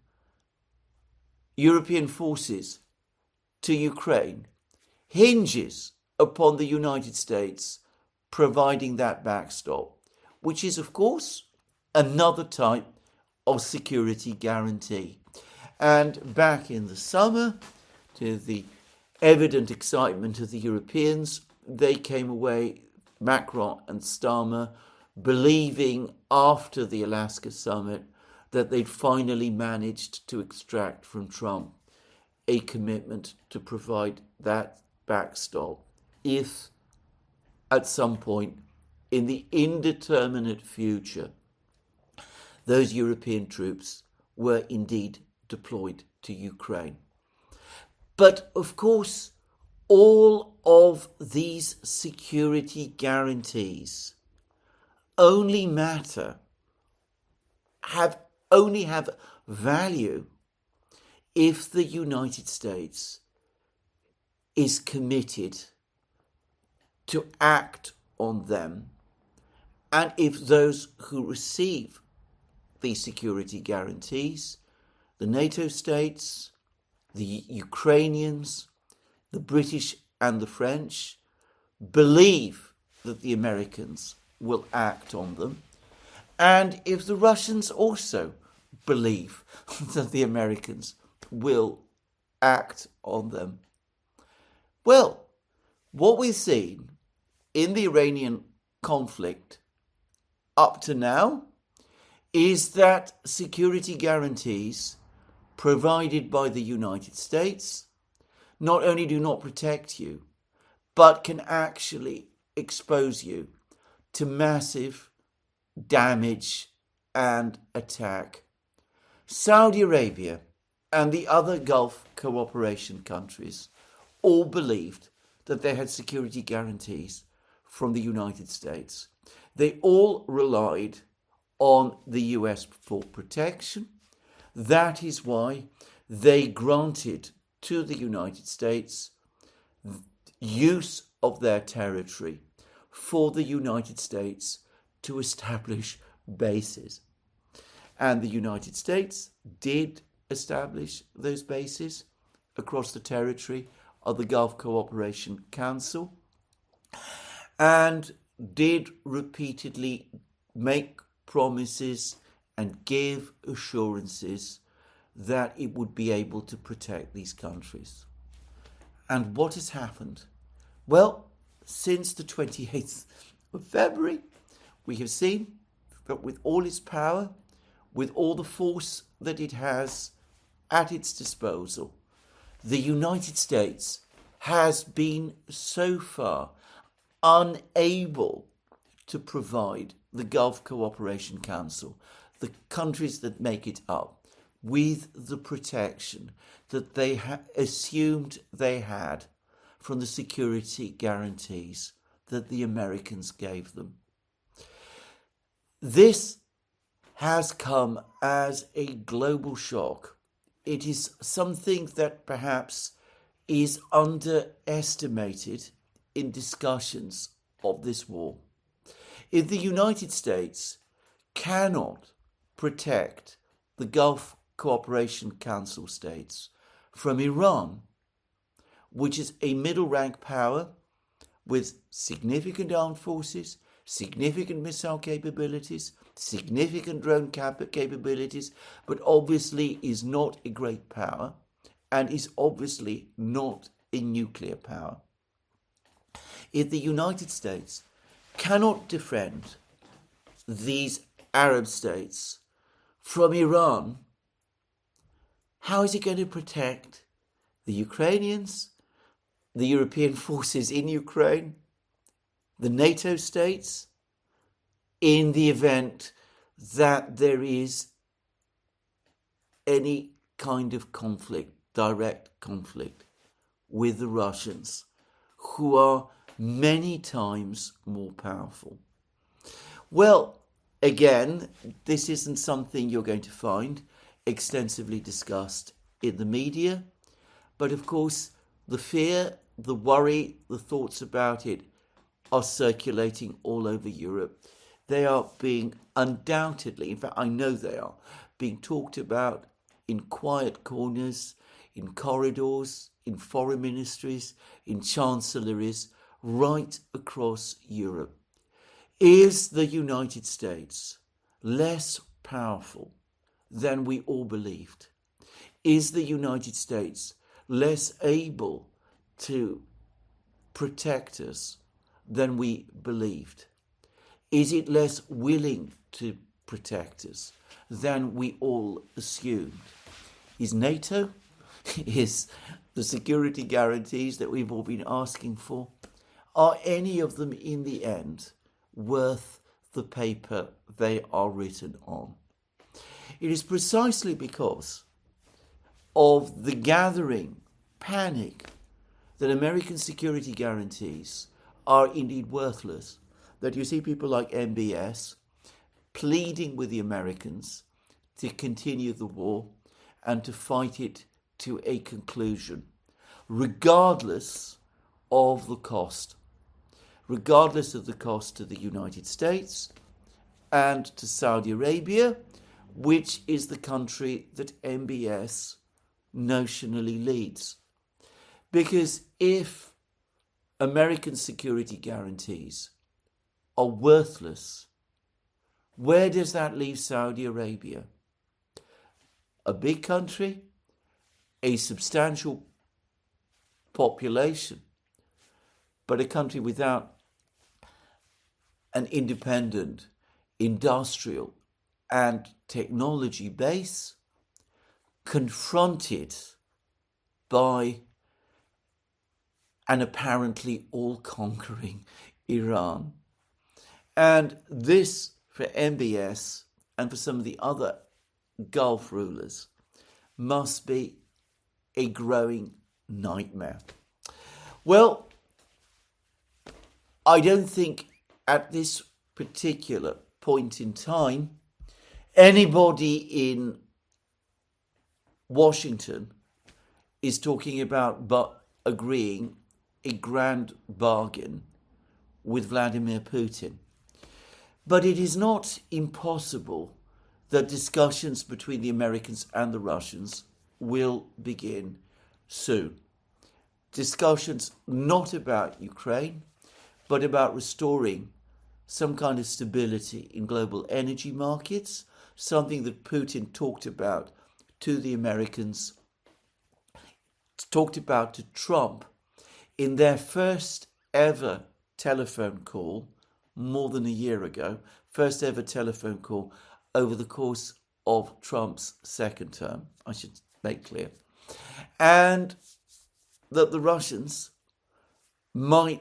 European forces to Ukraine hinges upon the United States providing that backstop, which is, of course, another type of security guarantee. And back in the summer, to the evident excitement of the Europeans, they came away, Macron and Starmer, believing after the Alaska summit that they'd finally managed to extract from Trump a commitment to provide that backstop if at some point in the indeterminate future, those European troops were indeed deployed to Ukraine. But of course, all of these security guarantees only matter, have only have value if the United States is committed to act on them, and if those who receive these security guarantees, the NATO states, the Ukrainians, the British and the French, believe that the Americans will act on them, and if the Russians also believe that the Americans will act on them. Well, what we've seen in the Iranian conflict up to now is that security guarantees provided by the United States not only do not protect you, but can actually expose you to massive damage and attack. Saudi Arabia and the other Gulf cooperation countries all believed that they had security guarantees from the United States. They all relied on the U S for protection. That is why they granted to the United States use of their territory for the United States to establish bases. And the United States did establish those bases across the territory of the Gulf Cooperation Council, and did repeatedly make promises and give assurances that it would be able to protect these countries. And what has happened? Well, since the twenty-eighth of February, we have seen that with all its power, with all the force that it has at its disposal, the United States has been so far unable to provide the Gulf Cooperation Council, the countries that make it up, with the protection that they ha- assumed they had from the security guarantees that the Americans gave them. This has come as a global shock. It is something that perhaps is underestimated in discussions of this war. If the United States cannot protect the Gulf Cooperation Council states from Iran, which is a middle-rank power with significant armed forces, significant missile capabilities, significant drone cap- capabilities, but obviously is not a great power and is obviously not a nuclear power. If the United States cannot defend these Arab states from Iran, how is it going to protect the Ukrainians, the European forces in Ukraine, the NATO states, in the event that there is any kind of conflict, direct conflict with the Russians, who are many times more powerful? Well, again, this isn't something you're going to find extensively discussed in the media, but of course the fear, the worry, the thoughts about it are circulating all over Europe. They are being undoubtedly, in fact I know they are, being talked about in quiet corners, in corridors, in foreign ministries, in chancelleries, right across Europe. Is the United States less powerful than we all believed? Is the United States less able to protect us than we believed? Is it less willing to protect us than we all assumed? Is NATO, is the security guarantees that we've all been asking for, are any of them in the end worth the paper they are written on. It is precisely because of the gathering panic that American security guarantees are indeed worthless that you see people like M B S pleading with the Americans to continue the war and to fight it to a conclusion, regardless of the cost, regardless of the cost to the United States and to Saudi Arabia, which is the country that M B S notionally leads. Because if American security guarantees are worthless, where does that leave Saudi Arabia? A big country, a substantial population, but a country without an independent industrial and technology base, confronted by an apparently all-conquering Iran. And this, for M B S and for some of the other Gulf rulers, must be a growing nightmare. Well, I don't think at this particular point in time, anybody in Washington is talking about but agreeing a grand bargain with Vladimir Putin. But it is not impossible that discussions between the Americans and the Russians will begin soon. Discussions not about Ukraine, but about restoring some kind of stability in global energy markets, something that Putin talked about to the Americans, talked about to Trump in their first ever telephone call more than a year ago, first ever telephone call over the course of Trump's second term, I should make clear, and that the Russians might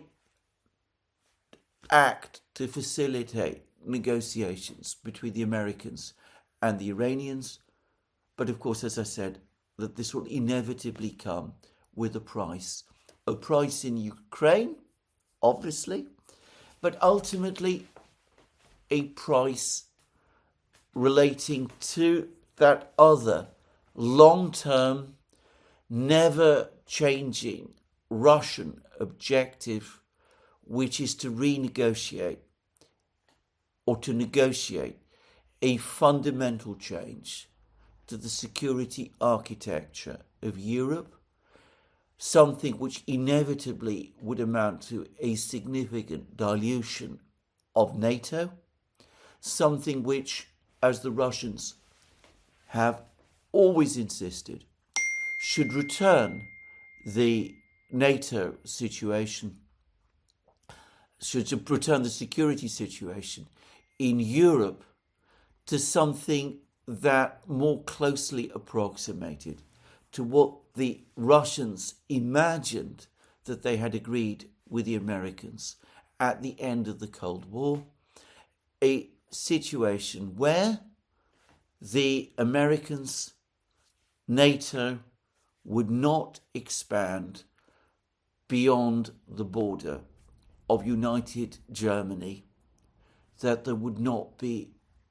act to facilitate negotiations between the Americans and the Iranians. But of course, as I said, that this will inevitably come with a price. A price in Ukraine, obviously, but ultimately a price relating to that other long-term, never-changing Russian objective, which is to renegotiate or to negotiate a fundamental change to the security architecture of Europe, something which inevitably would amount to a significant dilution of NATO, something which, as the Russians have always insisted, should return the NATO situation, should return the security situation in Europe to something that more closely approximated to what the Russians imagined that they had agreed with the Americans at the end of the Cold War, a situation where the Americans, NATO, would not expand beyond the border of United Germany, that there would not be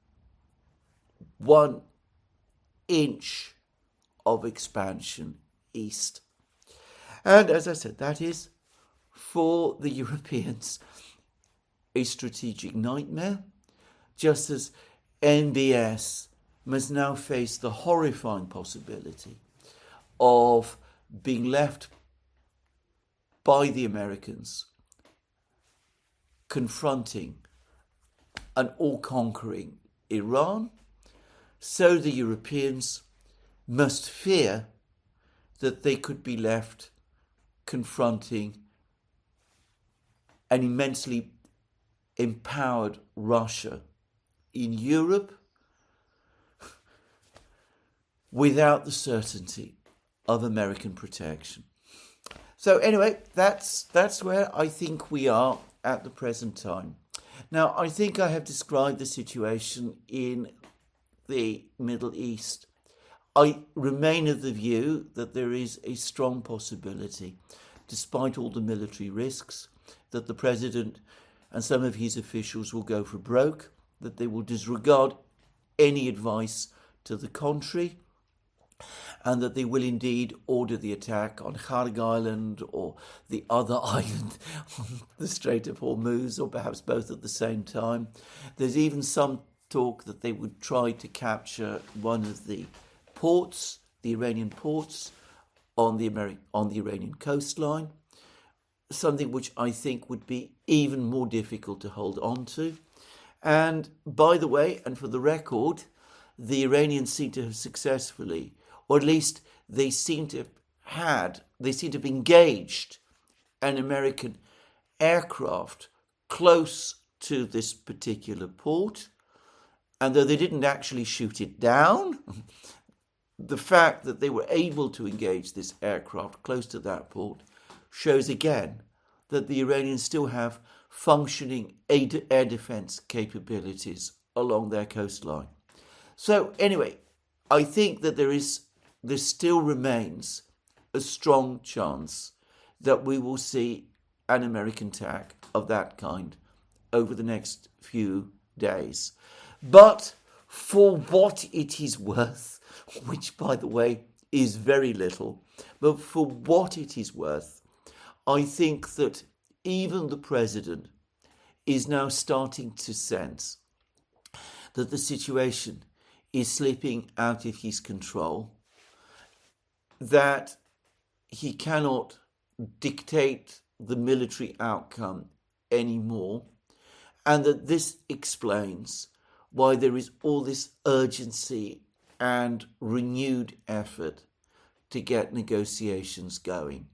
one inch of expansion east. And as I said, that is for the Europeans a strategic nightmare, just as N B S must now face the horrifying possibility of being left by the Americans confronting an all-conquering Iran. So the Europeans must fear that they could be left confronting an immensely empowered Russia in Europe without the certainty of American protection. So anyway, that's that's where I think we are at the present time. Now, I think I have described the situation in the Middle East. I remain of the view that there is a strong possibility, despite all the military risks, that the president and some of his officials will go for broke, that they will disregard any advice to the contrary, and that they will indeed order the attack on Kharg Island or the other island on the Strait of Hormuz, or perhaps both at the same time. There's even some talk that they would try to capture one of the ports, the Iranian ports, on the Ameri- on the Iranian coastline, something which I think would be even more difficult to hold on to. And by the way, and for the record, the Iranians seem to have successfully, or at least they seem to have had, they seem to have engaged an American aircraft close to this particular port. And though they didn't actually shoot it down, the fact that they were able to engage this aircraft close to that port shows again that the Iranians still have functioning air defense capabilities along their coastline. So anyway, I think that there is, there still remains a strong chance that we will see an American attack of that kind over the next few days. But for what it is worth, which by the way is very little, but for what it is worth, I think that even the president is now starting to sense that the situation is slipping out of his control, that he cannot dictate the military outcome anymore, and that this explains why there is all this urgency and renewed effort to get negotiations going.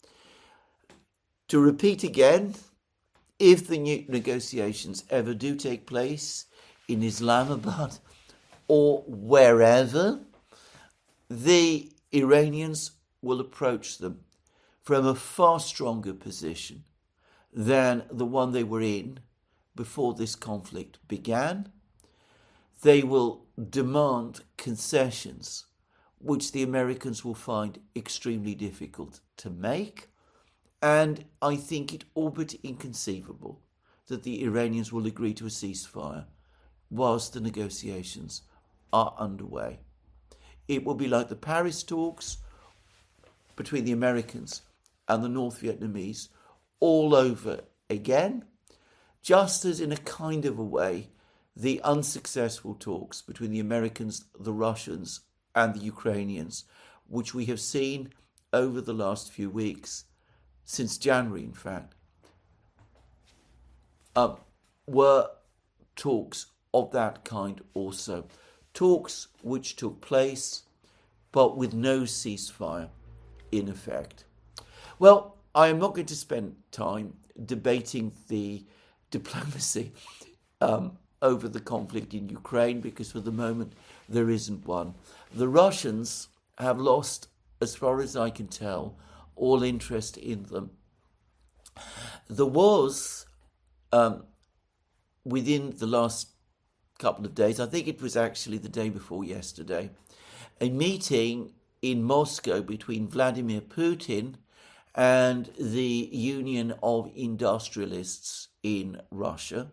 To repeat again, if the new negotiations ever do take place in Islamabad or wherever, the Iranians will approach them from a far stronger position than the one they were in before this conflict began. They will demand concessions, which the Americans will find extremely difficult to make. And I think it all but inconceivable that the Iranians will agree to a ceasefire whilst the negotiations are underway. It will be like the Paris talks between the Americans and the North Vietnamese all over again, just as in a kind of a way the unsuccessful talks between the Americans, the Russians and the Ukrainians, which we have seen over the last few weeks, since January in fact, uh, were talks of that kind also. Talks which took place, but with no ceasefire in effect. Well, I am not going to spend time debating the diplomacy um, over the conflict in Ukraine, because for the moment there isn't one. The Russians have lost, as far as I can tell, all interest in them. There was, um, within the last couple of days, I think it was actually the day before yesterday, a meeting in Moscow between Vladimir Putin and the Union of Industrialists in Russia.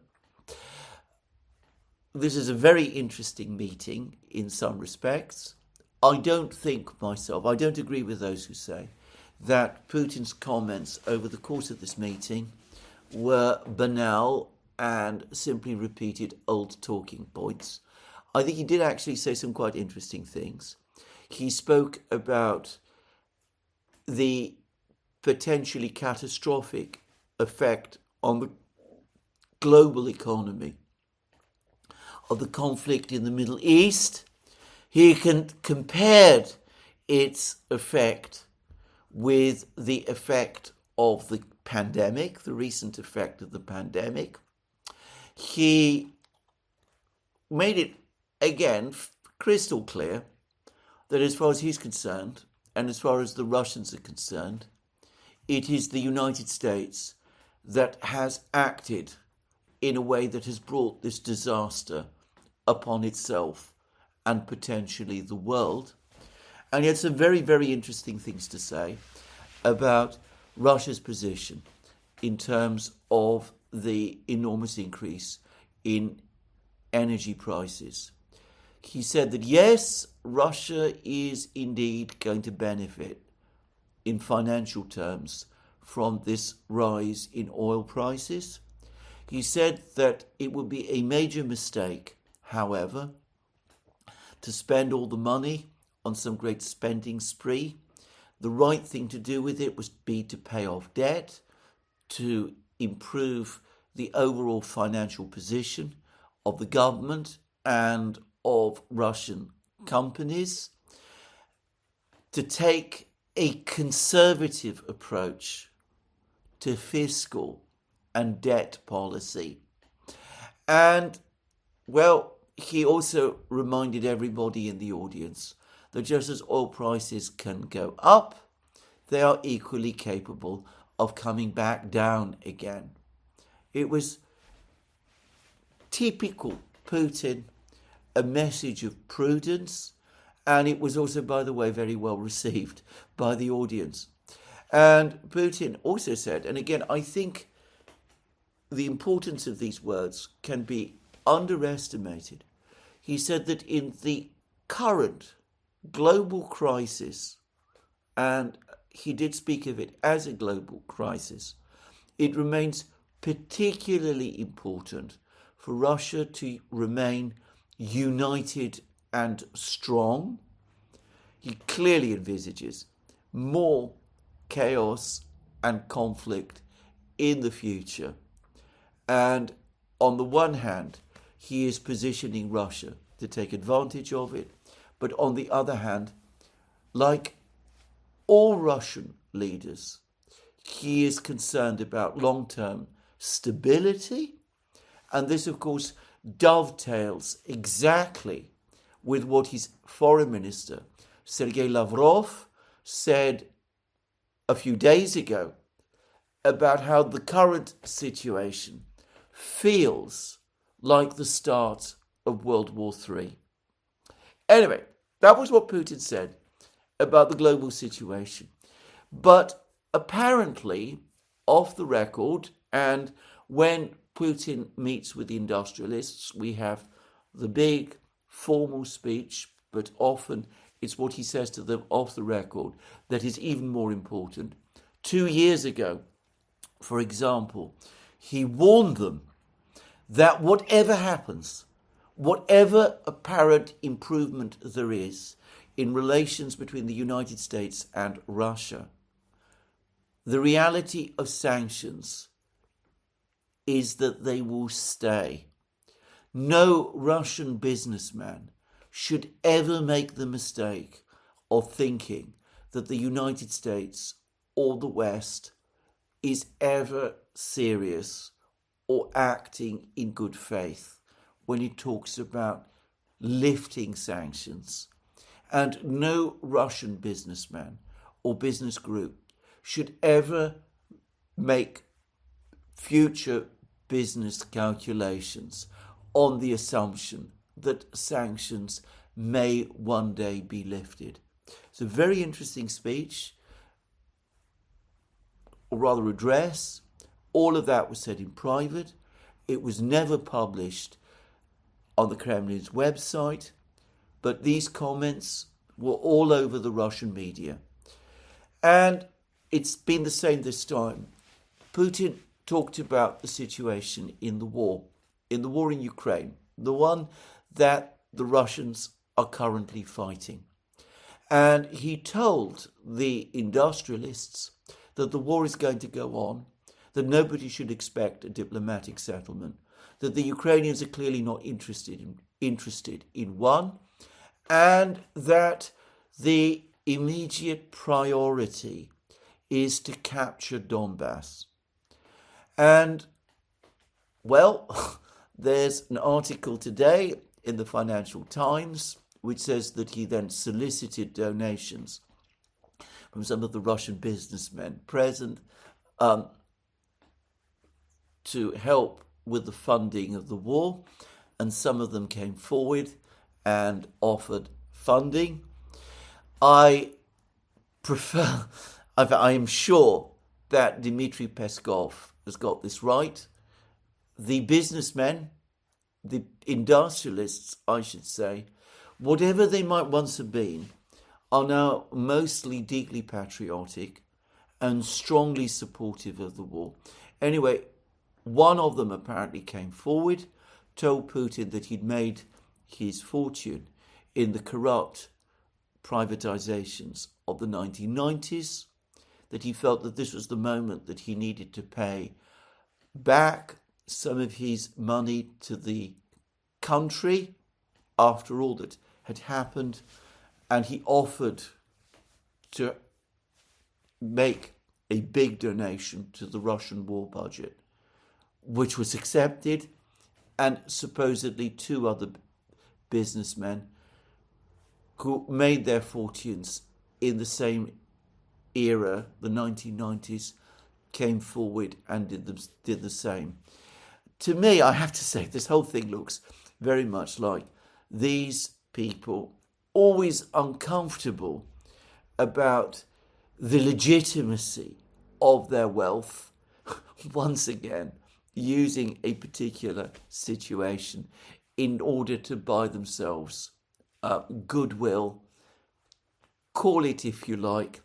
This is a very interesting meeting in some respects. I don't think myself, I don't agree with those who say that Putin's comments over the course of this meeting were banal and simply repeated old talking points. I think he did actually say some quite interesting things. He spoke about the potentially catastrophic effect on the global economy of the conflict in the Middle East. He can, compared its effect with the effect of the pandemic, the recent effect of the pandemic. He made it, again, crystal clear that as far as he's concerned, and as far as the Russians are concerned, it is the United States that has acted in a way that has brought this disaster upon itself and potentially the world. And he had some very, very interesting things to say about Russia's position in terms of the enormous increase in energy prices. He said that yes, Russia is indeed going to benefit in financial terms from this rise in oil prices. He said that it would be a major mistake, however, to spend all the money on some great spending spree. The right thing to do with it was be to pay off debt, to improve the overall financial position of the government and of Russian companies, to take a conservative approach to fiscal and debt policy. And, well, he also reminded everybody in the audience that just as oil prices can go up, they are equally capable of coming back down again. It was typical Putin, a message of prudence, and it was also, by the way, very well received by the audience. And Putin also said, and again, I think the importance of these words can be underestimated. He said that in the current global crisis, and he did speak of it as a global crisis, it remains particularly important for Russia to remain united and strong. He clearly envisages more chaos and conflict in the future. And on the one hand, he is positioning Russia to take advantage of it. But on the other hand, like all Russian leaders, he is concerned about long-term stability. And this, of course, dovetails exactly with what his foreign minister, Sergei Lavrov, said a few days ago about how the current situation feels like the start of World War Three. Anyway, that was what Putin said about the global situation. But apparently, off the record, and when Putin meets with the industrialists, we have the big formal speech, but often it's what he says to them off the record that is even more important. Two years ago, for example, he warned them that whatever happens, whatever apparent improvement there is in relations between the United States and Russia, the reality of sanctions is that they will stay. No Russian businessman should ever make the mistake of thinking that the United States or the West is ever serious or acting in good faith when it talks about lifting sanctions. And no Russian businessman or business group should ever make future business calculations on the assumption that sanctions may one day be lifted. It's a very interesting speech, or rather address. All of that was said in private. It was never published on the Kremlin's website, but these comments were all over the Russian media. And it's been the same this time. Putin talked about the situation in the war, in the war in Ukraine, the one that the Russians are currently fighting. And he told the industrialists that the war is going to go on, that nobody should expect a diplomatic settlement, that the Ukrainians are clearly not interested in, interested in one, and that the immediate priority is to capture Donbass. And, well, there's an article today in the Financial Times which says that he then solicited donations from some of the Russian businessmen present um, to help with the funding of the war, and some of them came forward and offered funding. I prefer, I am sure that Dmitry Peskov has got this right. The businessmen, the industrialists, I should say, whatever they might once have been, are now mostly deeply patriotic and strongly supportive of the war. Anyway, one of them apparently came forward, told Putin that he'd made his fortune in the corrupt privatizations of the nineteen nineties, that he felt that this was the moment that he needed to pay back some of his money to the country after all that had happened, and he offered to make a big donation to the Russian war budget, which was accepted, and supposedly two other businessmen who made their fortunes in the same era, the nineteen nineties, came forward and did the, did the same. To me, I have to say, this whole thing looks very much like these people, always uncomfortable about the legitimacy of their wealth, once again using a particular situation in order to buy themselves uh, goodwill, call it, if you like,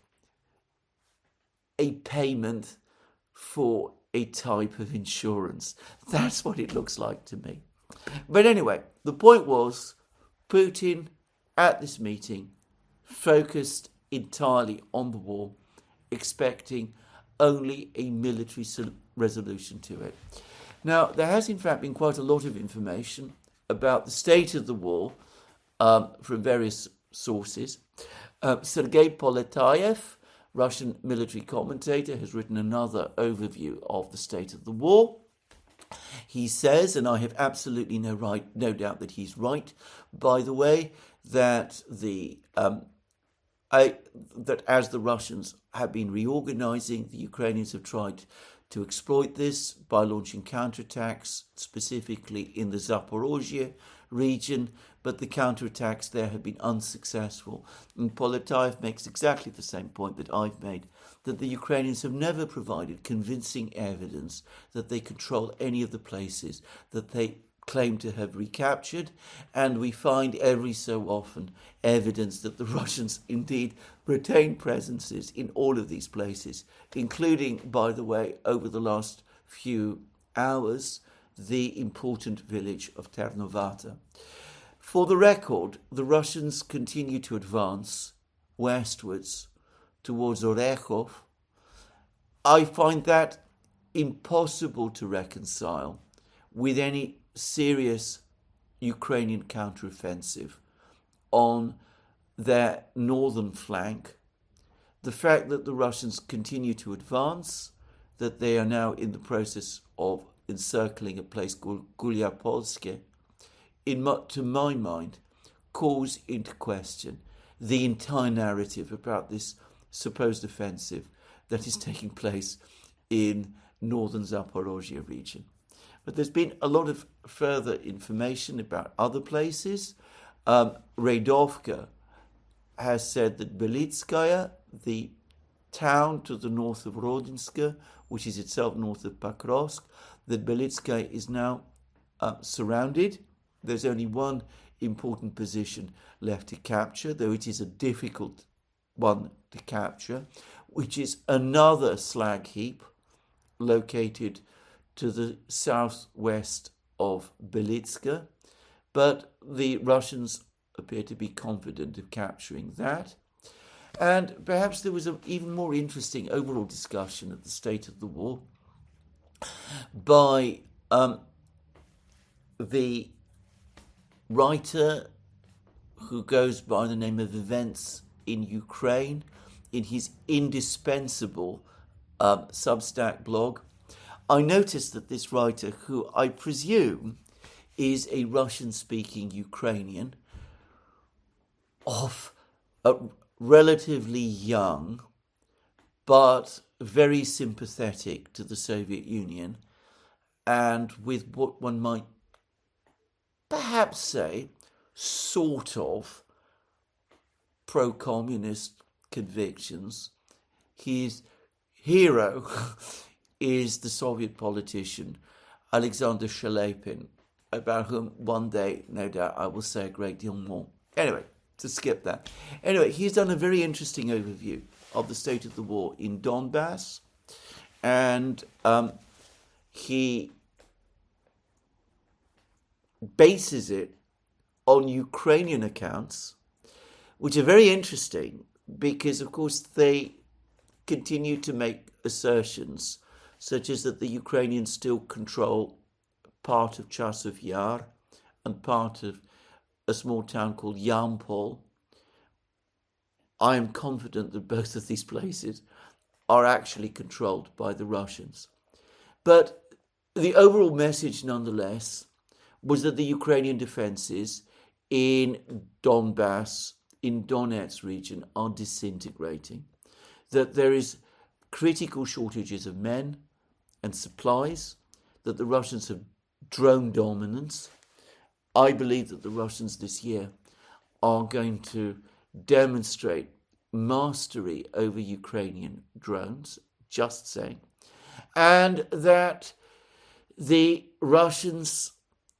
a payment for a type of insurance. That's what it looks like to me. But anyway, the point was, Putin at this meeting focused entirely on the war, expecting only a military resolution to it. Now, there has in fact been quite a lot of information about the state of the war um, from various sources. Uh, Sergei Poletayev, Russian military commentator, has written another overview of the state of the war. He says, and I have absolutely no right, no doubt that he's right, by the way, that the um, I, that as the Russians have been reorganizing, the Ukrainians have tried to exploit this by launching counterattacks, specifically in the Zaporozhye region, but the counterattacks there have been unsuccessful. And Poletayev makes exactly the same point that I've made, that the Ukrainians have never provided convincing evidence that they control any of the places that they claim to have recaptured, and we find every so often evidence that the Russians indeed retain presences in all of these places, including, by the way, over the last few hours, the important village of Ternovata. For the record, the Russians continue to advance westwards towards Orekhov. I find that impossible to reconcile with any serious Ukrainian counteroffensive on their northern flank. The fact that the Russians continue to advance, that they are now in the process of encircling a place called Gulyapolske, in to my mind, calls into question the entire narrative about this supposed offensive that is taking place in northern Zaporozhye region. But there's been a lot of further information about other places. Um, Radovka has said that Belitskaya, the town to the north of Rodinska, which is itself north of Pakrovsk, that Belitskaya is now uh, surrounded. There's only one important position left to capture, though it is a difficult one to capture, which is another slag heap located to the southwest of Belitska, but the Russians appear to be confident of capturing that. And perhaps there was an even more interesting overall discussion of the state of the war by um, the writer who goes by the name of Events in Ukraine in his indispensable um, Substack blog. I noticed that this writer, who I presume is a Russian-speaking Ukrainian of a relatively young but very sympathetic to the Soviet Union, and with what one might perhaps say sort of pro-communist convictions. His hero is the Soviet politician Alexander Shelepin, about whom one day, no doubt, I will say a great deal more. Anyway, to skip that. Anyway, he's done a very interesting overview of the state of the war in Donbass, and um, he bases it on Ukrainian accounts, which are very interesting because, of course, they continue to make assertions such as that the Ukrainians still control part of Chasiv Yar and part of a small town called Yampol. I am confident that both of these places are actually controlled by the Russians. But the overall message, nonetheless, was that the Ukrainian defenses in Donbass, in Donetsk region, are disintegrating, that there is critical shortages of men and supplies, that the Russians have drone dominance. I believe that the Russians this year are going to demonstrate mastery over Ukrainian drones, just saying, and that the Russians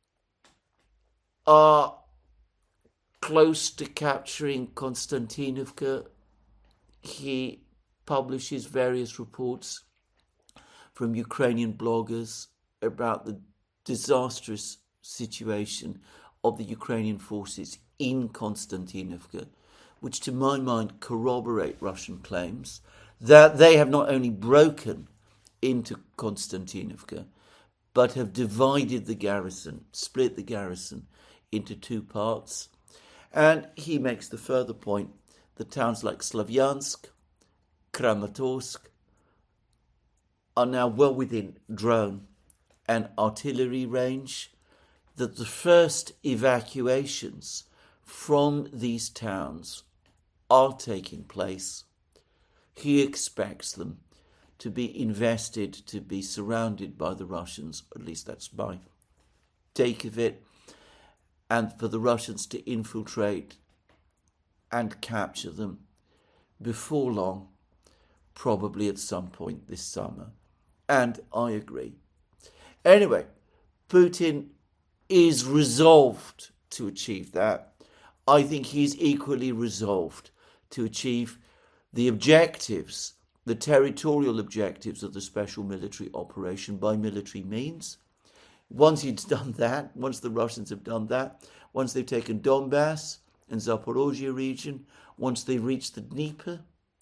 are close to capturing Konstantinovka. He publishes various reports from Ukrainian bloggers about the disastrous situation of the Ukrainian forces in Konstantinovka, which to my mind corroborate Russian claims that they have not only broken into Konstantinovka, but have divided the garrison, split the garrison into two parts. And he makes the further point that towns like Slavyansk, Kramatorsk are now well within drone and artillery range, that the first evacuations from these towns are taking place. He expects them to be invested, to be surrounded by the Russians, at least that's my take of it, and for the Russians to infiltrate and capture them before long, probably at some point this summer. And I agree. Anyway, Putin is resolved to achieve that. I think he's equally resolved to achieve the objectives, the territorial objectives of the special military operation by military means. Once he's done that, once the Russians have done that, once they've taken Donbass and Zaporozhye region, once they reach the Dnieper,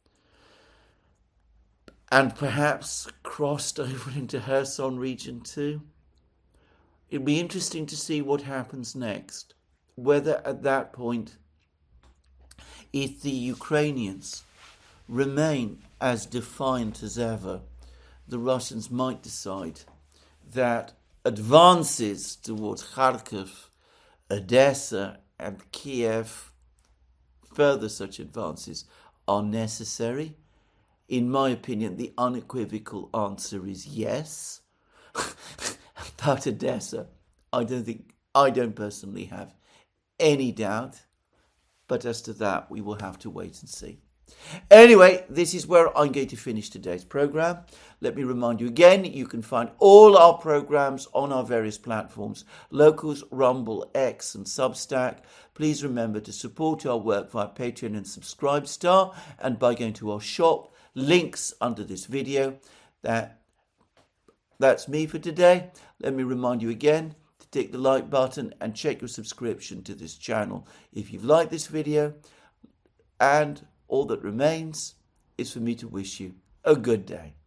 and perhaps crossed over into Kherson region too, it'll be interesting to see what happens next. Whether at that point, if the Ukrainians remain as defiant as ever, the Russians might decide that advances towards Kharkiv, Odessa and Kiev, further such advances, are necessary. In my opinion, the unequivocal answer is yes. About Odessa, I don't think, I don't personally have any doubt. But as to that, we will have to wait and see. Anyway, this is where I'm going to finish today's program. Let me remind you again, you can find all our programs on our various platforms, Locals, Rumble, X and Substack. Please remember to support our work via Patreon and Subscribestar and by going to our shop, links under this video. That, that's me for today. Let me remind you again to tick the like button and check your subscription to this channel if you've liked this video. And all that remains is for me to wish you a good day.